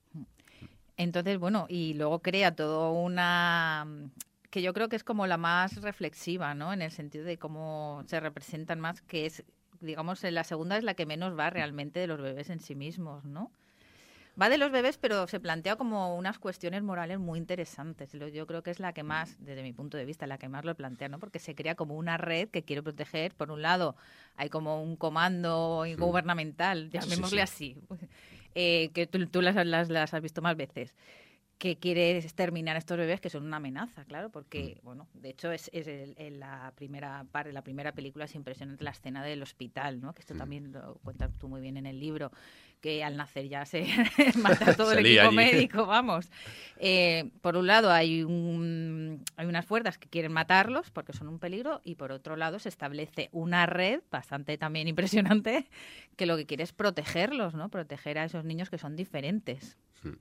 Entonces, bueno, y luego crea todo una... que yo creo que es como la más reflexiva, ¿no? En el sentido de cómo se representan más, que es, digamos, la segunda es la que menos va realmente de los bebés en sí mismos, ¿no? Va de los bebés, pero se plantea como unas cuestiones morales muy interesantes. Yo creo que es la que más, desde mi punto de vista, la que más lo plantea, ¿no? Porque se crea como una red que quiere proteger. Por un lado, hay como un comando gubernamental, llamémosle así, que tú las has visto más veces, que quiere exterminar a estos bebés que son una amenaza, claro, porque, bueno, de hecho la primera película es impresionante, la escena del hospital, ¿no? Que esto también lo cuentas tú muy bien en el libro, que al nacer ya se mata todo el equipo médico, vamos. Por un lado hay unas fuerzas que quieren matarlos porque son un peligro, y por otro lado se establece una red bastante también impresionante que lo que quiere es protegerlos, ¿no? Proteger a esos niños que son diferentes.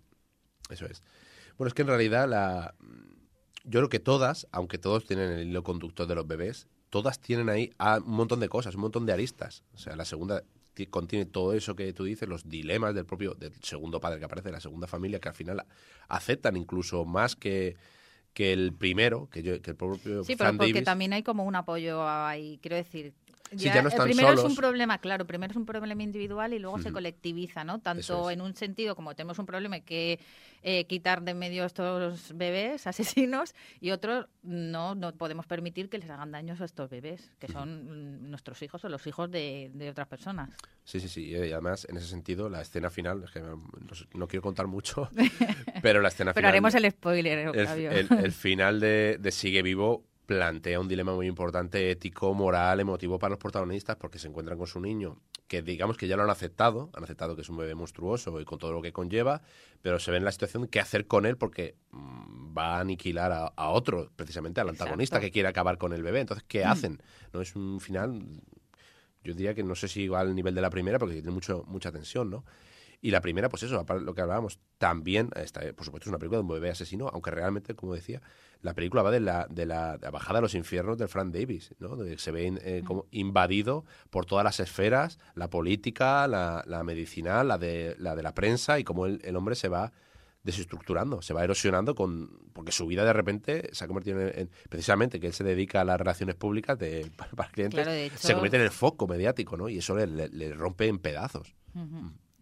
Eso es. Bueno, es que en realidad yo creo que todas, aunque todos tienen el hilo conductor de los bebés, todas tienen ahí un montón de cosas, un montón de aristas. O sea, la segunda contiene todo eso que tú dices, los dilemas del segundo padre que aparece, la segunda familia, que al final aceptan incluso más que el primero, que el propio Sí, Frank pero porque Davis. También hay como un apoyo ahí, quiero decir... Ya no están primero solos. es un problema, claro, primero es un problema individual y luego se colectiviza, ¿no? Tanto en un sentido como tenemos un problema hay que quitar de medio estos bebés asesinos, y otro, no podemos permitir que les hagan daños a estos bebés, que son nuestros hijos o los hijos de otras personas. Sí. Y además, en ese sentido, la escena final, es que no quiero contar mucho, pero la escena final... Pero haremos el spoiler, Octavio. El final de Sigue Vivo plantea un dilema muy importante, ético, moral, emotivo para los protagonistas, porque se encuentran con su niño, que digamos que ya lo han aceptado que es un bebé monstruoso y con todo lo que conlleva, pero se ve en la situación de qué hacer con él, porque va a aniquilar a otro, precisamente al antagonista. Exacto. Que quiere acabar con el bebé. Entonces, ¿qué hacen? No es un final, yo diría que no sé si va al nivel de la primera, porque tiene mucha tensión, ¿no? Y la primera, pues eso, lo que hablábamos, también, por supuesto, es una película de un bebé asesino, aunque realmente, como decía, la película va de la bajada a los infiernos del Frank Davis, ¿no? Se ve como invadido por todas las esferas, la política, la medicinal, la de la prensa, y cómo el hombre se va desestructurando, se va erosionando porque su vida de repente se ha convertido en precisamente que él se dedica a las relaciones públicas para clientes, claro, de hecho, se convierte en el foco mediático, ¿no? Y eso le rompe en pedazos.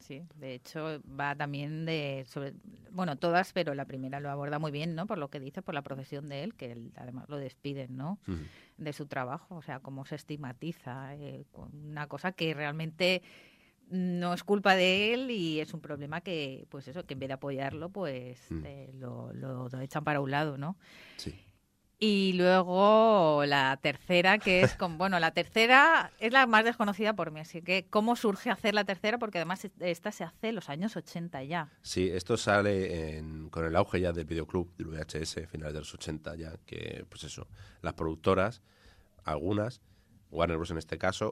Sí. De hecho, va también bueno, todas, pero la primera lo aborda muy bien, ¿no? Por lo que dice, por la profesión de él, que él, además lo despiden, ¿no? De su trabajo, o sea, cómo se estigmatiza una cosa que realmente no es culpa de él y es un problema que, pues eso, que en vez de apoyarlo, pues lo echan para un lado, ¿no? Sí. Y luego la tercera, que es la tercera es la más desconocida por mí, así que ¿cómo surge hacer la tercera? Porque además esta se hace en los años 80 ya. Sí, esto sale con el auge ya del videoclub, del VHS, finales de los 80 ya, que pues eso, las productoras, algunas, Warner Bros. En este caso,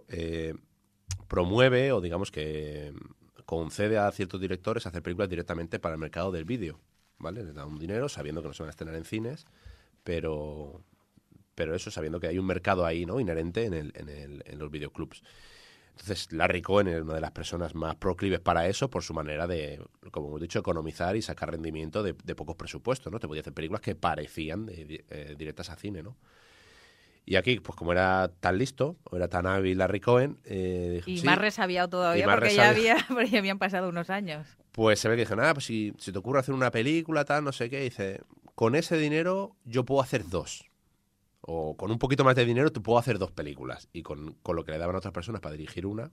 promueve o digamos que concede a ciertos directores hacer películas directamente para el mercado del vídeo, ¿vale? Les da un dinero sabiendo que no se van a estrenar en cines, pero eso sabiendo que hay un mercado ahí, ¿no? Inherente en los videoclubs. Entonces, Larry Cohen es una de las personas más proclives para eso por su manera de, como hemos dicho, economizar y sacar rendimiento de pocos presupuestos, ¿no? Te podía hacer películas que parecían directas a cine, ¿no? Y aquí, pues como era tan listo, o era tan hábil Larry Cohen... dijo, y sí, más resabiado todavía, porque ya habían pasado unos años. Pues se ve que dijeron, pues si te ocurre hacer una película, tal, no sé qué, dice, con ese dinero yo puedo hacer 2. O con un poquito más de dinero tú puedo hacer 2 películas. Y con lo que le daban a otras personas para dirigir una,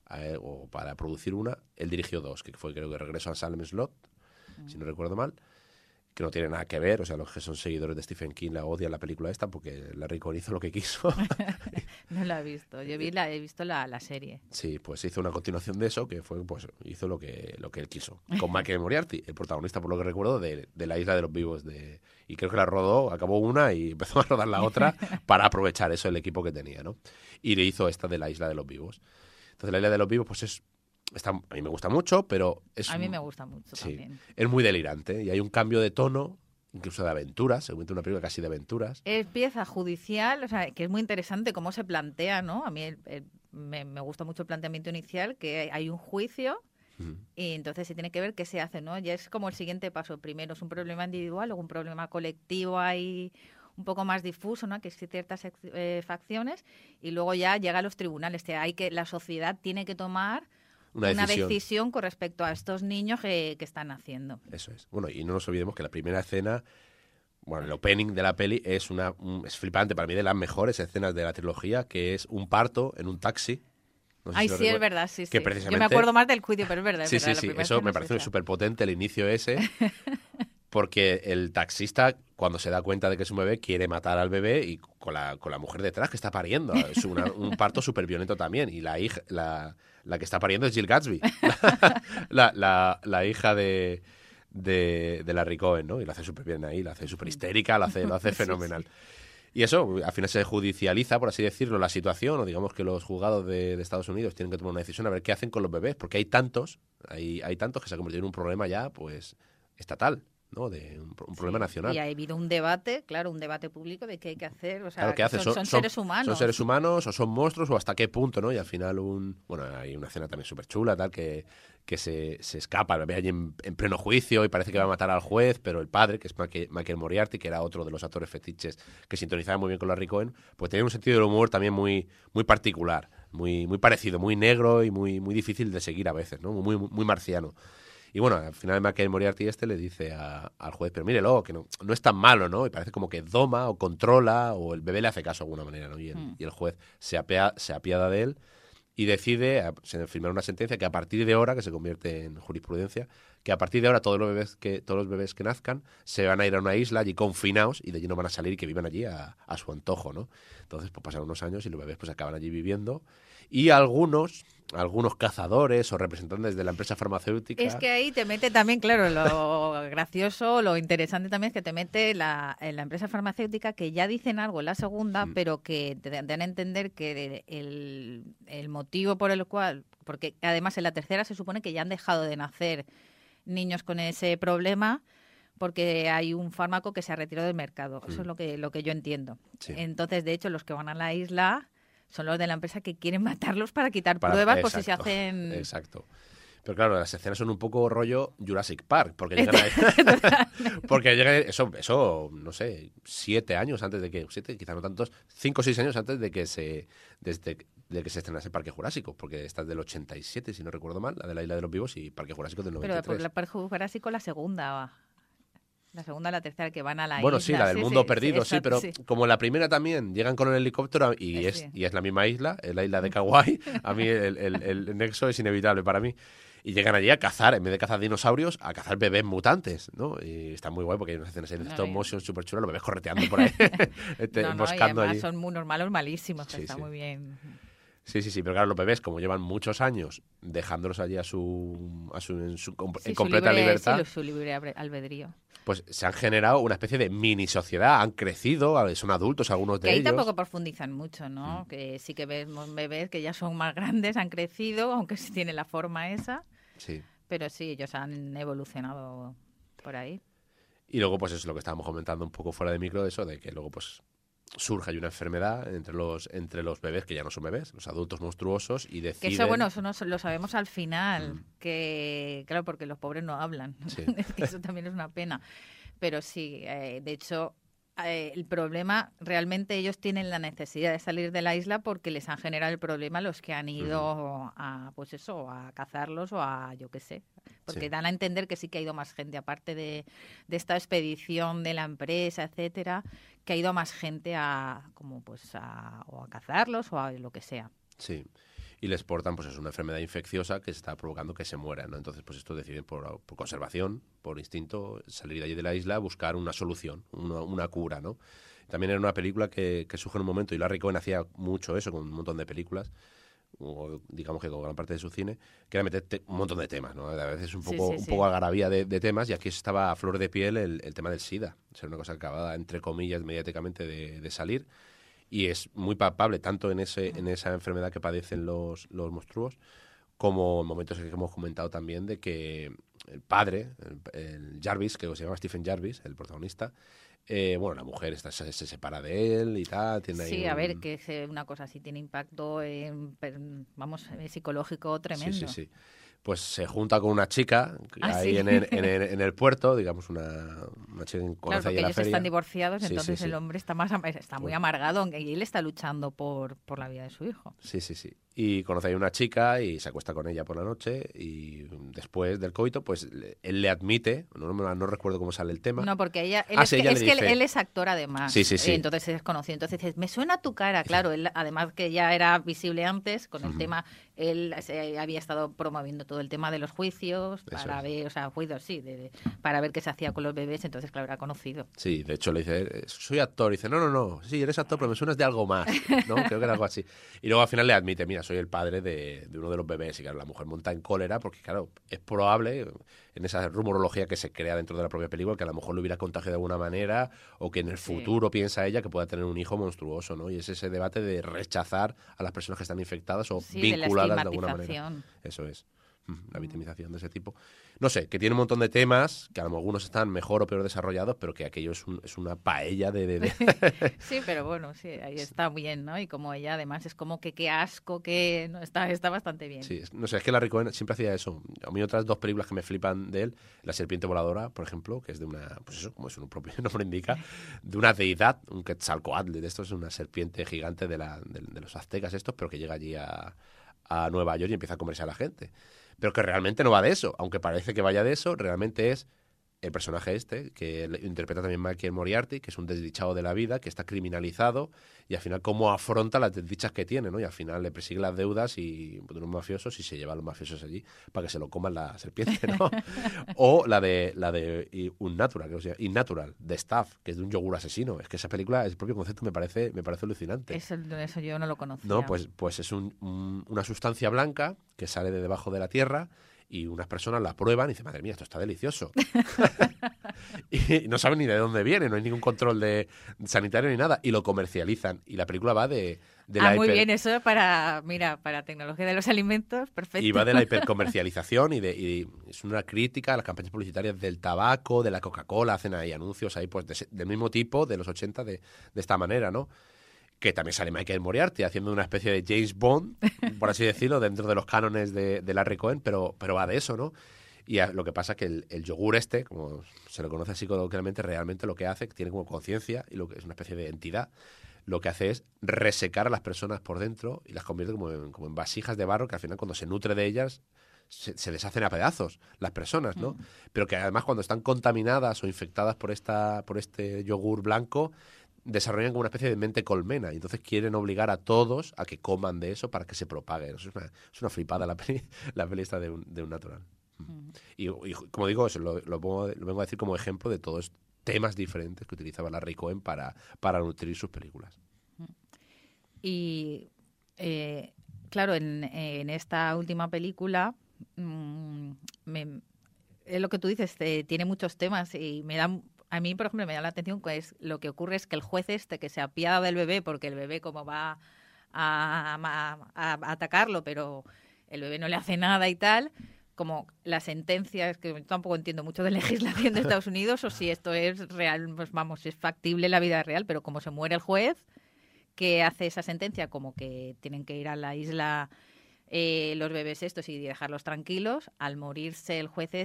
o para producir una, él dirigió 2, que fue creo que Regreso a Salem Slot, si no recuerdo mal, que no tiene nada que ver, o sea, los que son seguidores de Stephen King la odian la película esta porque Larry Cohen hizo lo que quiso. No la he visto, yo he visto la serie. Sí, pues hizo una continuación de eso que fue, pues hizo lo que él quiso. Con Michael Moriarty, el protagonista, por lo que recuerdo, de La Isla de los Vivos. Y creo que la rodó, acabó una y empezó a rodar la otra para aprovechar eso, el equipo que tenía, ¿no? Y le hizo esta de La Isla de los Vivos. Entonces, La Isla de los Vivos, pues a mí me gusta mucho, pero a mí me gusta mucho sí, también. Es muy delirante y hay un cambio de tono, incluso de aventuras, seguramente una película casi de aventuras. Es pieza judicial, o sea, que es muy interesante cómo se plantea, ¿no? A mí me gusta mucho el planteamiento inicial, que hay un juicio y entonces se tiene que ver qué se hace, ¿no? Ya es como el siguiente paso. Primero es un problema individual, luego un problema colectivo ahí un poco más difuso, ¿no? Que existen ciertas facciones y luego ya llega a los tribunales. La sociedad tiene que tomar una decisión con respecto a estos niños que están naciendo. Eso es. Bueno, y no nos olvidemos que la primera escena, bueno, el opening de la peli es flipante, para mí de las mejores escenas de la trilogía, que es un parto en un taxi. No sé si sí, es verdad, sí, que sí. precisamente... Yo me acuerdo más del juicio, pero es verdad. Sí, eso me parece súper potente, el inicio ese, porque el taxista, cuando se da cuenta de que es un bebé, quiere matar al bebé y con la mujer detrás que está pariendo. Es un parto súper violento también. Y la hija... La que está pariendo es Jill Gatsby, la hija de Larry Cohen, ¿no? Y lo hace súper bien ahí, la hace súper histérica, lo hace fenomenal. Sí. Y eso, al final se judicializa, por así decirlo, la situación, o digamos que los juzgados de Estados Unidos tienen que tomar una decisión a ver qué hacen con los bebés, porque hay tantos que se ha convertido en un problema ya, pues, estatal, ¿no? De un problema nacional. Y ha habido un debate, claro, un debate público de qué hay que hacer. O sea, claro, ¿qué hacen? Son seres humanos. Son seres humanos o son monstruos o hasta qué punto, ¿no? Y al final hay una escena también súper chula, tal, que se escapa, el bebé allí en pleno juicio y parece que va a matar al juez, pero el padre, que es Michael Moriarty, que era otro de los actores fetiches que sintonizaba muy bien con Larry Cohen, pues tenía un sentido del humor también muy, muy particular, muy, muy parecido, muy negro y muy, muy difícil de seguir a veces, ¿no? Muy, muy marciano. Y bueno, al final Michael Moriarty le dice al juez, pero mírelo, que no es tan malo, ¿no? Y parece como que doma o controla o el bebé le hace caso de alguna manera, ¿no? Y el juez se apiada de él y decide firmar una sentencia que a partir de ahora, que se convierte en jurisprudencia, que a partir de ahora todos los bebés que nazcan se van a ir a una isla allí confinados y de allí no van a salir y que vivan allí a su antojo, ¿no? Entonces, pues pasan unos años y los bebés pues acaban allí viviendo y algunos cazadores o representantes de la empresa farmacéutica... Es que ahí te mete también, claro, lo gracioso, lo interesante también es que te mete la empresa farmacéutica, que ya dicen algo en la segunda, pero que te dan a entender que el motivo por el cual... Porque además en la tercera se supone que ya han dejado de nacer niños con ese problema porque hay un fármaco que se ha retirado del mercado. Eso es lo que yo entiendo. Sí. Entonces, de hecho, los que van a la isla... son los de la empresa que quieren matarlos para quitar pruebas por si se hacen... Exacto. Pero claro, las escenas son un poco rollo Jurassic Park, porque llegan ahí... porque llegan eso, no sé, 7 años antes de que... 7, quizá no tantos, 5 o 6 años antes de que de que se estrenase Parque Jurásico, porque esta es del 87, si no recuerdo mal, la de la Isla de los Vivos, y Parque Jurásico del 93. Pero el Parque Jurásico la segunda o la tercera, que van a la isla. Bueno, sí, la del mundo perdido, sí, pero sí. como en la primera también llegan con el helicóptero y es la misma isla, es la isla de Kauai, a mí el nexo es inevitable para mí. Y llegan allí a cazar, en vez de cazar dinosaurios, a cazar bebés mutantes, ¿no? Y está muy guay porque hay unas escenas en stop motion súper chulas, los bebés correteando por ahí, emboscando allí. Son muy normalísimos, Sí, está sí. muy bien. Sí, pero claro, los bebés, como llevan muchos años dejándolos allí en completa libertad, Su libre albedrío. pues se han generado una especie de mini sociedad, han crecido, son adultos algunos de Que ahí ellos. tampoco profundizan mucho, ¿no? Que sí que vemos bebés que ya son más grandes, han crecido, aunque sí tienen la forma esa, Sí. pero sí, ellos han evolucionado por ahí. Y luego, pues eso es lo que estábamos comentando un poco fuera de micro, eso de que luego, pues, surge una enfermedad entre los bebés, que ya no son bebés, los adultos monstruosos, y Que deciden... eso, bueno, eso lo sabemos al final, que claro, porque los pobres no hablan. Sí. Es que eso también es una pena. Pero sí, de hecho, el problema, realmente ellos tienen la necesidad de salir de la isla porque les han generado el problema los que han ido a, pues eso, a cazarlos o a, yo qué sé. Porque Sí. dan a entender que sí que ha ido más gente, aparte de esta expedición de la empresa, etcétera, que ha ido más gente o a cazarlos o a lo que sea. Sí. Y les portan, pues es una enfermedad infecciosa que está provocando que se mueran, ¿no? Entonces, pues estos deciden por conservación, por instinto, salir de allí de la isla, buscar una solución, una cura, ¿no? También era una película que surge en un momento, y Larry Cohen hacía mucho eso con un montón de películas, o digamos que con gran parte de su cine, que era meter un montón de temas, ¿no? A veces un poco algarabía de temas, y aquí estaba a flor de piel el tema del SIDA. O sea, una cosa que acababa, entre comillas, mediáticamente de salir. Y es muy palpable tanto en esa enfermedad que padecen los monstruos, como en momentos que hemos comentado también de que el padre, el Jarvis, que se llama Stephen Jarvis, el protagonista, bueno, la mujer se separa de él y tal. Tiene ahí A ver, que es una cosa así tiene impacto psicológico tremendo. Sí. Pues se junta con una chica ahí en el puerto, digamos, una chica que conoce ahí en la feria. Claro, porque ellos están divorciados, Sí, entonces sí. el hombre está muy amargado y él está luchando por la vida de su hijo. Sí. Y conoce ahí una chica y se acuesta con ella por la noche, y después del coito, pues él le admite, no recuerdo cómo sale el tema. No, porque ella él es actor además. Sí. Entonces es conocido. Entonces dices, me suena tu cara. Claro, él, además que ya era visible antes con el tema, él había estado promoviendo todo el tema de los juicios para ver, para ver qué se hacía con los bebés. Entonces, claro, era conocido. Sí, de hecho le dice, soy actor. Y dice, no, sí, eres actor, pero me suenas de algo más, ¿no? Creo que era algo así. Y luego al final le admite, mira, soy el padre de uno de los bebés. Y claro, la mujer monta en cólera porque, claro, es probable, en esa rumorología que se crea dentro de la propia película, que a lo mejor lo hubiera contagiado de alguna manera, o que en el futuro piensa ella que pueda tener un hijo monstruoso, ¿no? Y es ese debate de rechazar a las personas que están infectadas o vinculadas de alguna manera. Eso es. La victimización de ese tipo. No sé, que tiene un montón de temas, que a lo mejor algunos están mejor o peor desarrollados, pero que aquello es una paella de... Sí, pero bueno, sí, ahí está bien, ¿no? Y como ella además es como que qué asco, que no, está bastante bien. Sí, no sé, es que Larry Cohen siempre hacía eso. A mí otras dos películas que me flipan de él, La serpiente voladora, por ejemplo, que es de una, pues eso, como su propio nombre indica, de una deidad, un Quetzalcóatl, de esto es una serpiente gigante de los aztecas estos, pero que llega allí a Nueva York y empieza a comerse a la gente. Pero que realmente no va de eso, aunque parece que vaya de eso, realmente es el personaje que interpreta también Michael Moriarty, que es un desdichado de la vida, que está criminalizado, y al final cómo afronta las desdichas que tiene, ¿no? Y al final le persigue las deudas de unos mafiosos y se lleva a los mafiosos allí para que se lo coman la serpiente, ¿no? O la de Unnatural, que se llama Innatural, de Staff, que es de un yogur asesino. Es que esa película, el propio concepto me parece alucinante. Eso yo no lo conocía. No, pues es una sustancia blanca que sale de debajo de la tierra, y unas personas la prueban y dicen, madre mía, esto está delicioso. Y no saben ni de dónde viene, no hay ningún control sanitario ni nada, y lo comercializan. Y la película va de muy bien, eso para tecnología de los alimentos, perfecto. Y va de la hipercomercialización y es una crítica a las campañas publicitarias del tabaco, de la Coca-Cola, hacen ahí anuncios ahí pues del mismo tipo, de los 80, de esta manera, ¿no? Que también sale Michael Moriarty haciendo una especie de James Bond, por así decirlo, dentro de los cánones de Larry Cohen, pero va de eso, ¿no? Y lo que pasa es que el yogur como se lo conoce así coloquialmente, realmente lo que hace, tiene como conciencia, y lo que es una especie de entidad, lo que hace es resecar a las personas por dentro y las convierte como en vasijas de barro que al final cuando se nutre de ellas se deshacen a pedazos las personas, ¿no? Pero que además cuando están contaminadas o infectadas por este yogur blanco desarrollan como una especie de mente colmena y entonces quieren obligar a todos a que coman de eso para que se propague. Eso es una flipada la peli esta de un natural. Y como digo, eso lo vengo a decir como ejemplo de todos temas diferentes que utilizaba Larry Cohen para nutrir sus películas. Y claro, en esta última película es lo que tú dices, tiene muchos temas y a mí, por ejemplo, me da la atención que lo que ocurre es que el juez que se apiada del bebé, porque el bebé como va a atacarlo, pero el bebé no le hace nada y tal, como la sentencia, es que yo tampoco entiendo mucho de legislación de Estados Unidos o si esto es real, pues vamos, es factible en la vida real, pero como se muere el juez que hace esa sentencia, como que tienen que ir a la isla los bebés estos y dejarlos tranquilos, al morirse el juez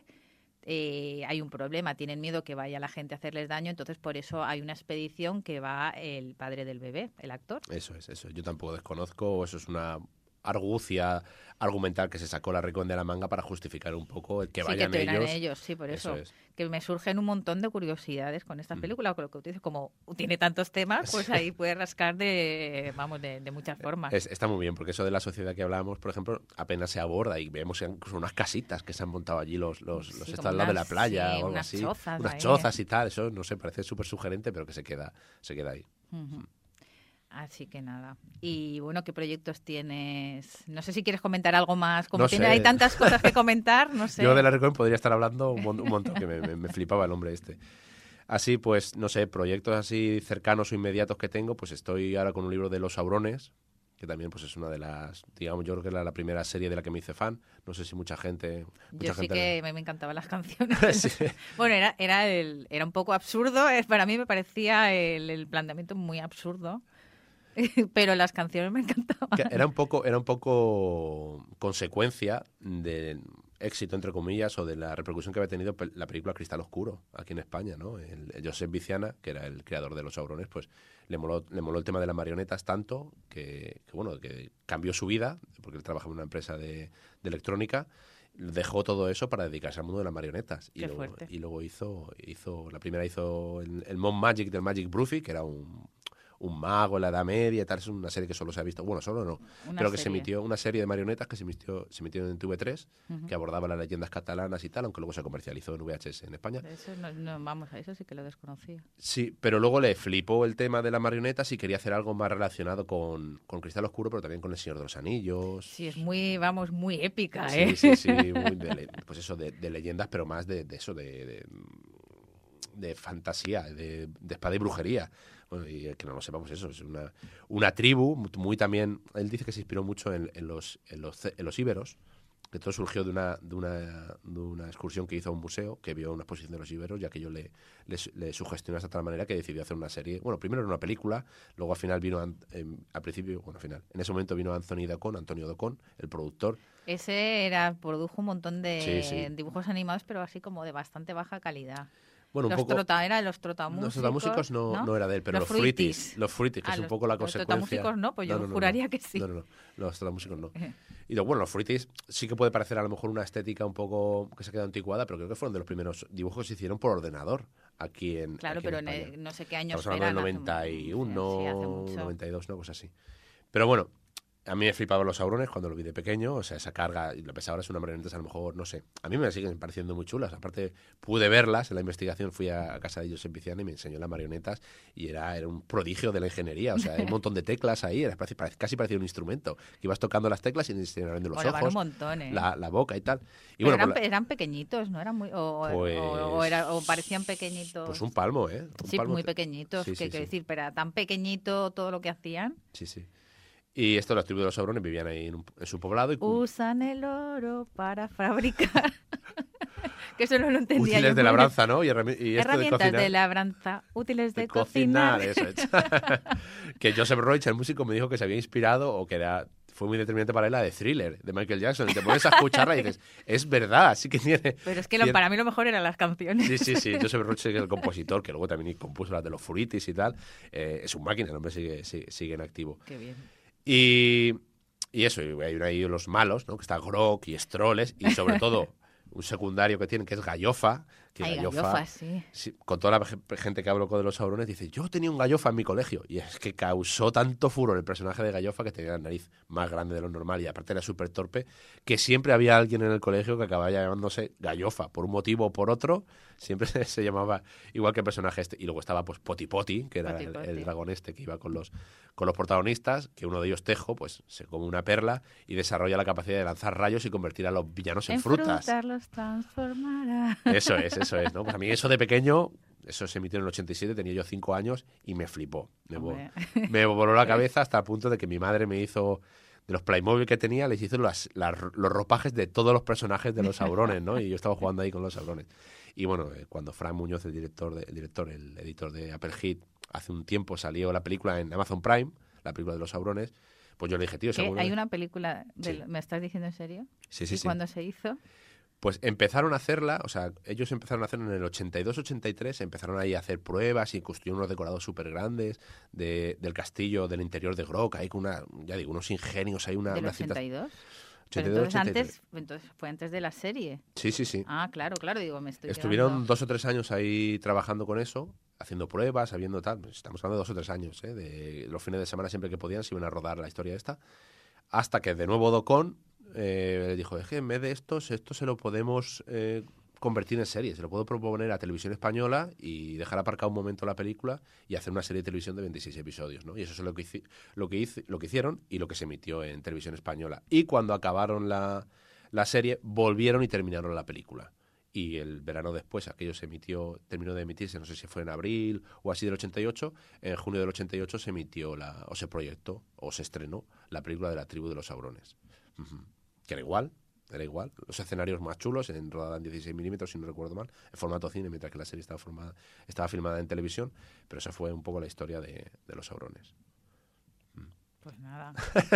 hay un problema, tienen miedo que vaya la gente a hacerles daño, entonces por eso hay una expedición que va el padre del bebé, el actor. Eso. Yo tampoco desconozco, eso es una argucia argumental que se sacó Larry Cohen de la manga para justificar un poco el que vayan ellos. Sí, por eso. Que me surgen un montón de curiosidades con esta película, con lo que tú dices, como tiene tantos temas, pues ahí puede rascar de muchas formas. Está muy bien, porque eso de la sociedad que hablábamos, por ejemplo, apenas se aborda y vemos incluso unas casitas que se han montado allí los estos al lado de la playa o algo así. Unas chozas y tal, eso no sé, parece súper sugerente, pero que se queda ahí. Así que nada. Y bueno, ¿qué proyectos tienes? No sé si quieres comentar algo más. Como no sé. Hay tantas cosas que comentar, no sé. Yo de Larry Cohen podría estar hablando un montón, que me flipaba el hombre este. Así, pues, no sé, proyectos así cercanos o inmediatos que tengo, pues estoy ahora con un libro de Los Saurones, que también pues es una de las, digamos, yo creo que era la primera serie de la que me hice fan. No sé si mucha gente... Yo sí que me encantaban las canciones. Sí. Bueno, era un poco absurdo. Para mí me parecía el planteamiento muy absurdo. Pero las canciones me encantaban. Era un poco consecuencia del éxito, entre comillas, o de la repercusión que había tenido la película Cristal Oscuro aquí en España, ¿no? El Josep Viciana, que era el creador de Los Saurones, pues le moló el tema de las marionetas tanto que cambió su vida, porque él trabajaba en una empresa de electrónica, dejó todo eso para dedicarse al mundo de las marionetas. Y luego hizo el Mon Magic del Magic Bruffy, que era un mago en la Edad Media y tal. Es una serie que solo se ha visto, bueno, solo no, creo que se emitió una serie de marionetas que se emitió en TV3, que abordaba las leyendas catalanas y tal, aunque luego se comercializó en VHS en España. Eso eso sí que lo desconocía. Sí, pero luego le flipó el tema de las marionetas y quería hacer algo más relacionado con Cristal Oscuro, pero también con El Señor de los Anillos. Sí, es muy épica, ¿eh? Sí, muy pues eso, de leyendas, pero más de eso, de fantasía, de espada y brujería. Bueno, y que no lo sepamos, eso es una tribu muy también. Él dice que se inspiró mucho en los íberos, que todo surgió de una excursión que hizo a un museo, que vio una exposición de los íberos, ya que yo le sugestionó de tal manera que decidió hacer una serie. Bueno, primero era una película, luego al final vino en ese momento vino Antonio Docón, el productor. Ese produjo un montón de dibujos animados, pero así como de bastante baja calidad. Bueno, era de los trotamúsicos. Los trotamúsicos no era de él, pero los fruitis, que es un poco la consecuencia. Los trotamúsicos no, pues yo juraría que sí. No, los trotamúsicos no. Y los fruitis sí que puede parecer a lo mejor una estética un poco que se ha quedado anticuada, pero creo que fueron de los primeros dibujos que se hicieron por ordenador aquí en Claro, aquí pero en no sé qué años estamos hablando del 91, 92, una cosa así. Pero bueno, a mí me flipaban los saurones cuando lo vi de pequeño, o sea, esa carga, y lo pensaba ahora es una marionetas, a lo mejor, no sé. A mí me siguen pareciendo muy chulas. Aparte, pude verlas en la investigación, fui a casa de Josep Viciana y me enseñó las marionetas y era un prodigio de la ingeniería. O sea, hay un montón de teclas ahí, casi parecía un instrumento. Que ibas tocando las teclas y se iban abriendo los ojos, un montón, la boca y tal. Y pero bueno, eran pequeñitos, ¿no? Eran muy, o parecían pequeñitos. Pues un palmo, ¿eh? Muy pequeñitos, decir, pero era tan pequeñito todo lo que hacían. Sí. Y las tribus de los saurones vivían ahí en su poblado. Usan el oro para fabricar. Que eso no lo entendía. Útiles de labranza, ¿no? Y herramientas de labranza, útiles de cocinar. Eso es. Que Joseph Roig, el músico, me dijo que se había inspirado o que fue muy determinante para él la de Thriller, de Michael Jackson. Y te pones a escucharla y dices, es verdad, sí que tiene... Pero es que para mí lo mejor eran las canciones. Sí. Joseph Roche, que es el compositor, que luego también compuso las de los Furitis y tal, es un máquina, el hombre sigue en activo. Qué bien. Y eso, y hay ahí los malos, ¿no? Que está Grok y Stroles, y sobre todo un secundario que tienen, que es Gallofa. Que Gallofa, sí. Con toda la gente que hablo con de los Saurones, dice, yo tenía un Gallofa en mi colegio. Y es que causó tanto furor el personaje de Gallofa, que tenía la nariz más grande de lo normal, y aparte era súper torpe, que siempre había alguien en el colegio que acababa llamándose Gallofa, por un motivo o por otro, siempre se llamaba igual que el personaje este. Y luego estaba pues Poti Poti, que era el dragón este que iba con los protagonistas, que uno de ellos, Tejo, pues se come una perla y desarrolla la capacidad de lanzar rayos y convertir a los villanos en frutas. Los transformará. Eso es, ¿no? Pues a mí eso de pequeño, eso se emitió en el 87, tenía yo 5 años y me flipó. Me voló la cabeza hasta el punto de que mi madre me hizo, de los Playmobil que tenía, les hizo los ropajes de todos los personajes de los Saurones, ¿no? Y yo estaba jugando ahí con los Saurones. Y bueno, cuando Fran Muñoz, el editor de Apple Hit, hace un tiempo salió la película en Amazon Prime, la película de los Saurones, pues yo le dije, tío... ¿Hay una película? Sí. ¿Me estás diciendo en serio? Sí. ¿Y cuándo se hizo? Pues empezaron a hacerla, o sea, ellos empezaron a hacerla en el 82-83, empezaron ahí a hacer pruebas y construyeron unos decorados súper grandes del castillo del interior de Grok, ahí con unos ingenios, hay ¿Del 82? Pero entonces fue antes de la serie. Sí. Ah, claro, digo, me estoy Estuvieron quedando... 2 o 3 años ahí trabajando con eso, haciendo pruebas, sabiendo tal, pues estamos hablando de 2 o 3 años, de los fines de semana siempre que podían se iban a rodar la historia esta, hasta que de nuevo Docon le dijo, es que en vez de esto se lo podemos convertir en serie, se lo puedo proponer a Televisión Española y dejar aparcado un momento la película y hacer una serie de televisión de 26 episodios, ¿no? Y eso es lo que hicieron y lo que se emitió en Televisión Española. Y cuando acabaron la serie, volvieron y terminaron la película. Y el verano después, aquello terminó de emitirse, no sé si fue en abril o así del 88, en junio del 88 se emitió se proyectó o se estrenó la película de La tribu de los Saurones. Que era igual, los escenarios más chulos, rodada en 16 milímetros, si no recuerdo mal, en formato cine, mientras que la serie estaba filmada en televisión, pero esa fue un poco la historia de los Saurones. Pues nada.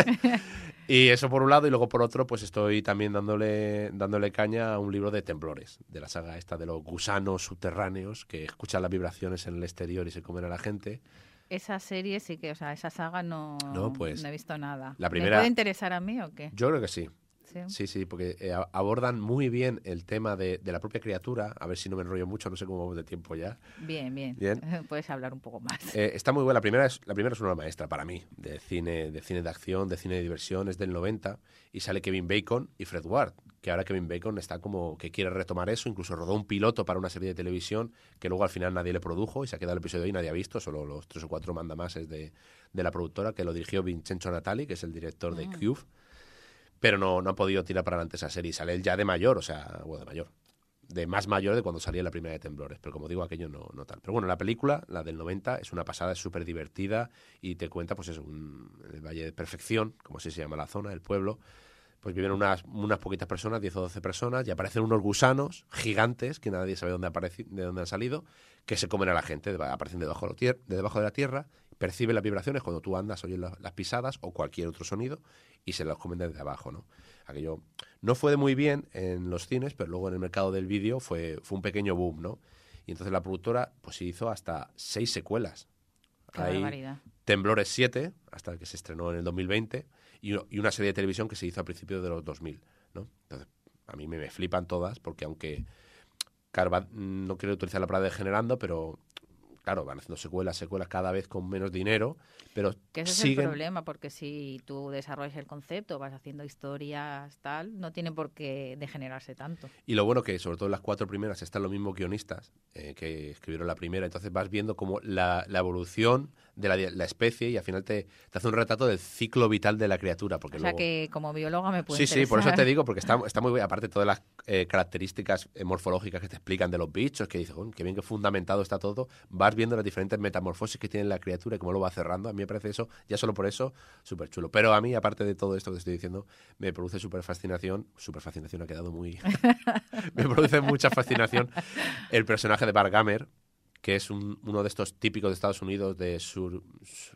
Y eso por un lado, y luego por otro, pues estoy también dándole caña a un libro de temblores, de la saga esta de los gusanos subterráneos que escuchan las vibraciones en el exterior y se comen a la gente. Esa serie sí que, o sea, esa saga no he visto nada. La primera, ¿me puede interesar a mí o qué? Yo creo que sí. Sí, porque abordan muy bien el tema de la propia criatura. A ver si no me enrollo mucho, no sé cómo vamos de tiempo ya. Bien. Puedes hablar un poco más. Está muy buena. La primera es una obra maestra para mí, de cine de acción, de cine de diversión, es del 90, y sale Kevin Bacon y Fred Ward, que ahora Kevin Bacon está como que quiere retomar eso, incluso rodó un piloto para una serie de televisión que luego al final nadie le produjo y se ha quedado el episodio ahí, nadie ha visto, solo los 3 o 4 mandamases de la productora, que lo dirigió Vincenzo Natali, que es el director de Cube. Pero no ha podido tirar para adelante esa serie. Y sale él ya de mayor, de más mayor de cuando salía la primera de Temblores. Pero como digo, aquello no tal. Pero bueno, la película, la del 90, es una pasada, es súper divertida y te cuenta, pues eso, el Valle de Perfección, como así se llama la zona, el pueblo. Pues viven unas poquitas personas, 10 o 12 personas, y aparecen unos gusanos gigantes, que nadie sabe de dónde han salido, que se comen a la gente, aparecen debajo de la tierra, perciben las vibraciones, cuando tú andas oyes las pisadas o cualquier otro sonido, y se los comen desde abajo, ¿no? Aquello no fue muy bien en los cines, pero luego en el mercado del vídeo fue un pequeño boom, ¿no? Y entonces la productora pues hizo hasta 6 secuelas. Qué barbaridad. Temblores 7, hasta que se estrenó en el 2020, y una serie de televisión que se hizo a principios de los 2000, ¿no? Entonces, a mí me flipan todas, porque aunque, claro, no quiero utilizar la palabra degenerando, pero claro, van haciendo secuelas cada vez con menos dinero, pero que ese es el problema, porque si tú desarrollas el concepto, vas haciendo historias, tal, no tiene por qué degenerarse tanto. Y lo bueno que, sobre todo en las 4 primeras, están los mismos guionistas que escribieron la primera, entonces vas viendo como la evolución de la especie y al final te hace un retrato del ciclo vital de la criatura. Porque o sea luego... que como bióloga me puede interesar. Sí, por eso te digo, porque está muy bien, aparte de todas las características morfológicas que te explican de los bichos, que dices, qué bien que fundamentado está todo, vas viendo las diferentes metamorfosis que tiene la criatura y cómo lo va cerrando. A mí me parece eso, ya solo por eso, súper chulo. Pero a mí, aparte de todo esto que estoy diciendo, me produce súper fascinación ha quedado muy... me produce mucha fascinación el personaje de Bart Gamer, que es uno de estos típicos de Estados Unidos, de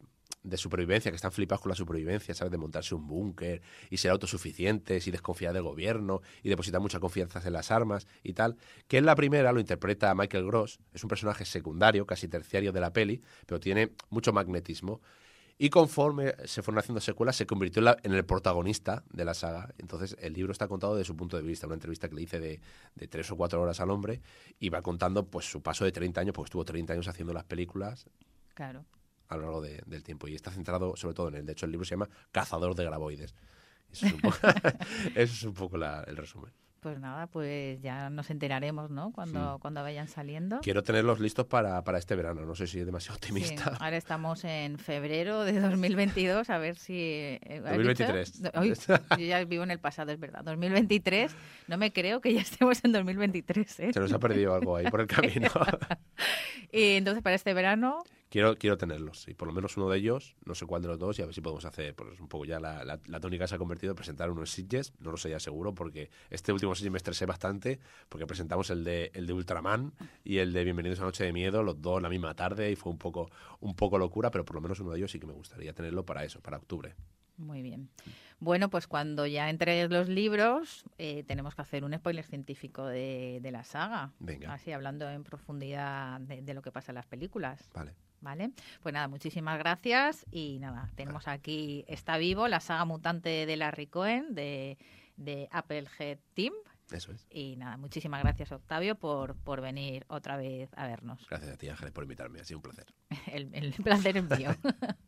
de supervivencia, que están flipados con la supervivencia, ¿sabes? De montarse un búnker y ser autosuficientes y desconfiar del gobierno y depositar mucha confianza en las armas y tal. Que en la primera lo interpreta Michael Gross, es un personaje secundario, casi terciario de la peli, pero tiene mucho magnetismo. Y conforme se fueron haciendo secuelas, se convirtió en el protagonista de la saga. Entonces, el libro está contado desde su punto de vista. Una entrevista que le hice de 3 o 4 horas al hombre y va contando pues su paso de 30 años, porque estuvo 30 años haciendo las películas. Claro. A lo largo del tiempo. Y está centrado sobre todo en él. De hecho, el libro se llama Cazador de graboides. Eso es un poco el resumen. Pues nada, pues ya nos enteraremos, ¿no? Cuando vayan saliendo. Quiero tenerlos listos para este verano. No sé si es demasiado optimista. Sí, ahora estamos en febrero de 2022, a ver si... 2023. Ay, yo ya vivo en el pasado, es verdad. 2023, no me creo que ya estemos en 2023, ¿eh? Se nos ha perdido algo ahí por el camino. Y entonces, para este verano... Quiero tenerlos, y por lo menos uno de ellos, no sé cuál de los dos, y a ver si podemos hacer, pues un poco ya la tónica se ha convertido en presentar uno en Sitges, no lo sé ya seguro, porque este último Sitges me estresé bastante, porque presentamos el de Ultraman y el de Bienvenidos a Noche de Miedo, los dos la misma tarde, y fue un poco locura, pero por lo menos uno de ellos sí que me gustaría tenerlo para eso, para octubre. Muy bien. Bueno, pues cuando ya entreguen los libros, tenemos que hacer un spoiler científico de la saga. Venga. Así, hablando en profundidad de lo que pasa en las películas. Vale. Pues nada, muchísimas gracias. Y nada, tenemos aquí Está Vivo, la saga mutante de Larry Cohen, de Applehead Team. Eso es. Y nada, muchísimas gracias, Octavio, por venir otra vez a vernos. Gracias a ti, Ángeles, por invitarme. Ha sido un placer. El placer es mío.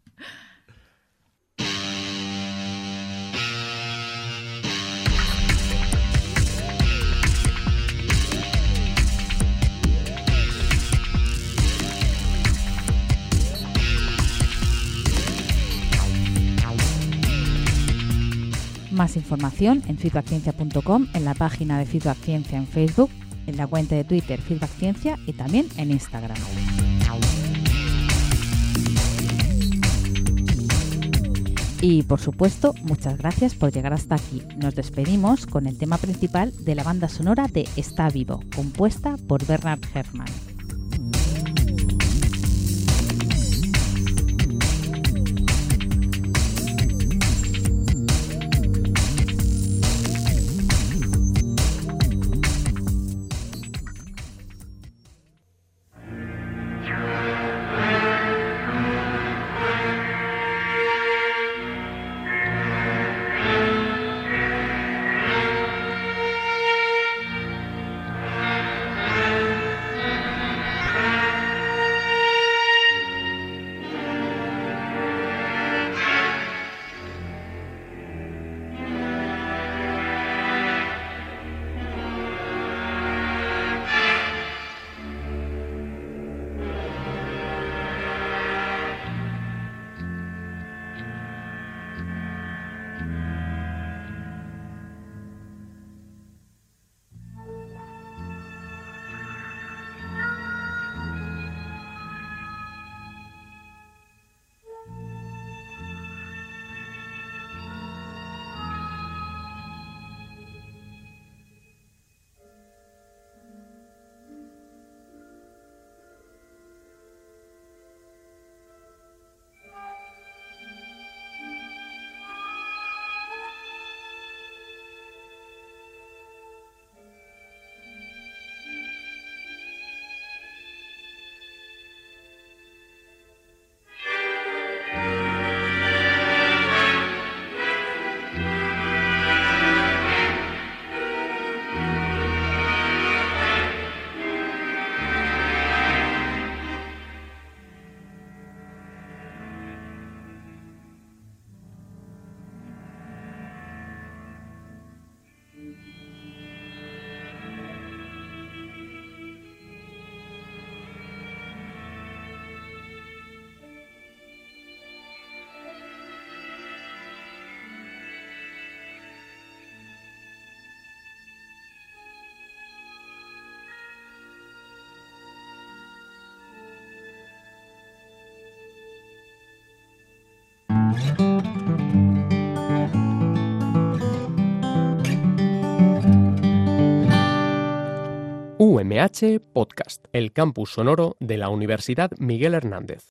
Más información en feedbackciencia.com, en la página de Feedback Ciencia en Facebook, en la cuenta de Twitter Feedback Ciencia y también en Instagram. Y por supuesto, muchas gracias por llegar hasta aquí. Nos despedimos con el tema principal de la banda sonora de Está Vivo, compuesta por Bernard Herrmann. UMH Podcast, el campus sonoro de la Universidad Miguel Hernández.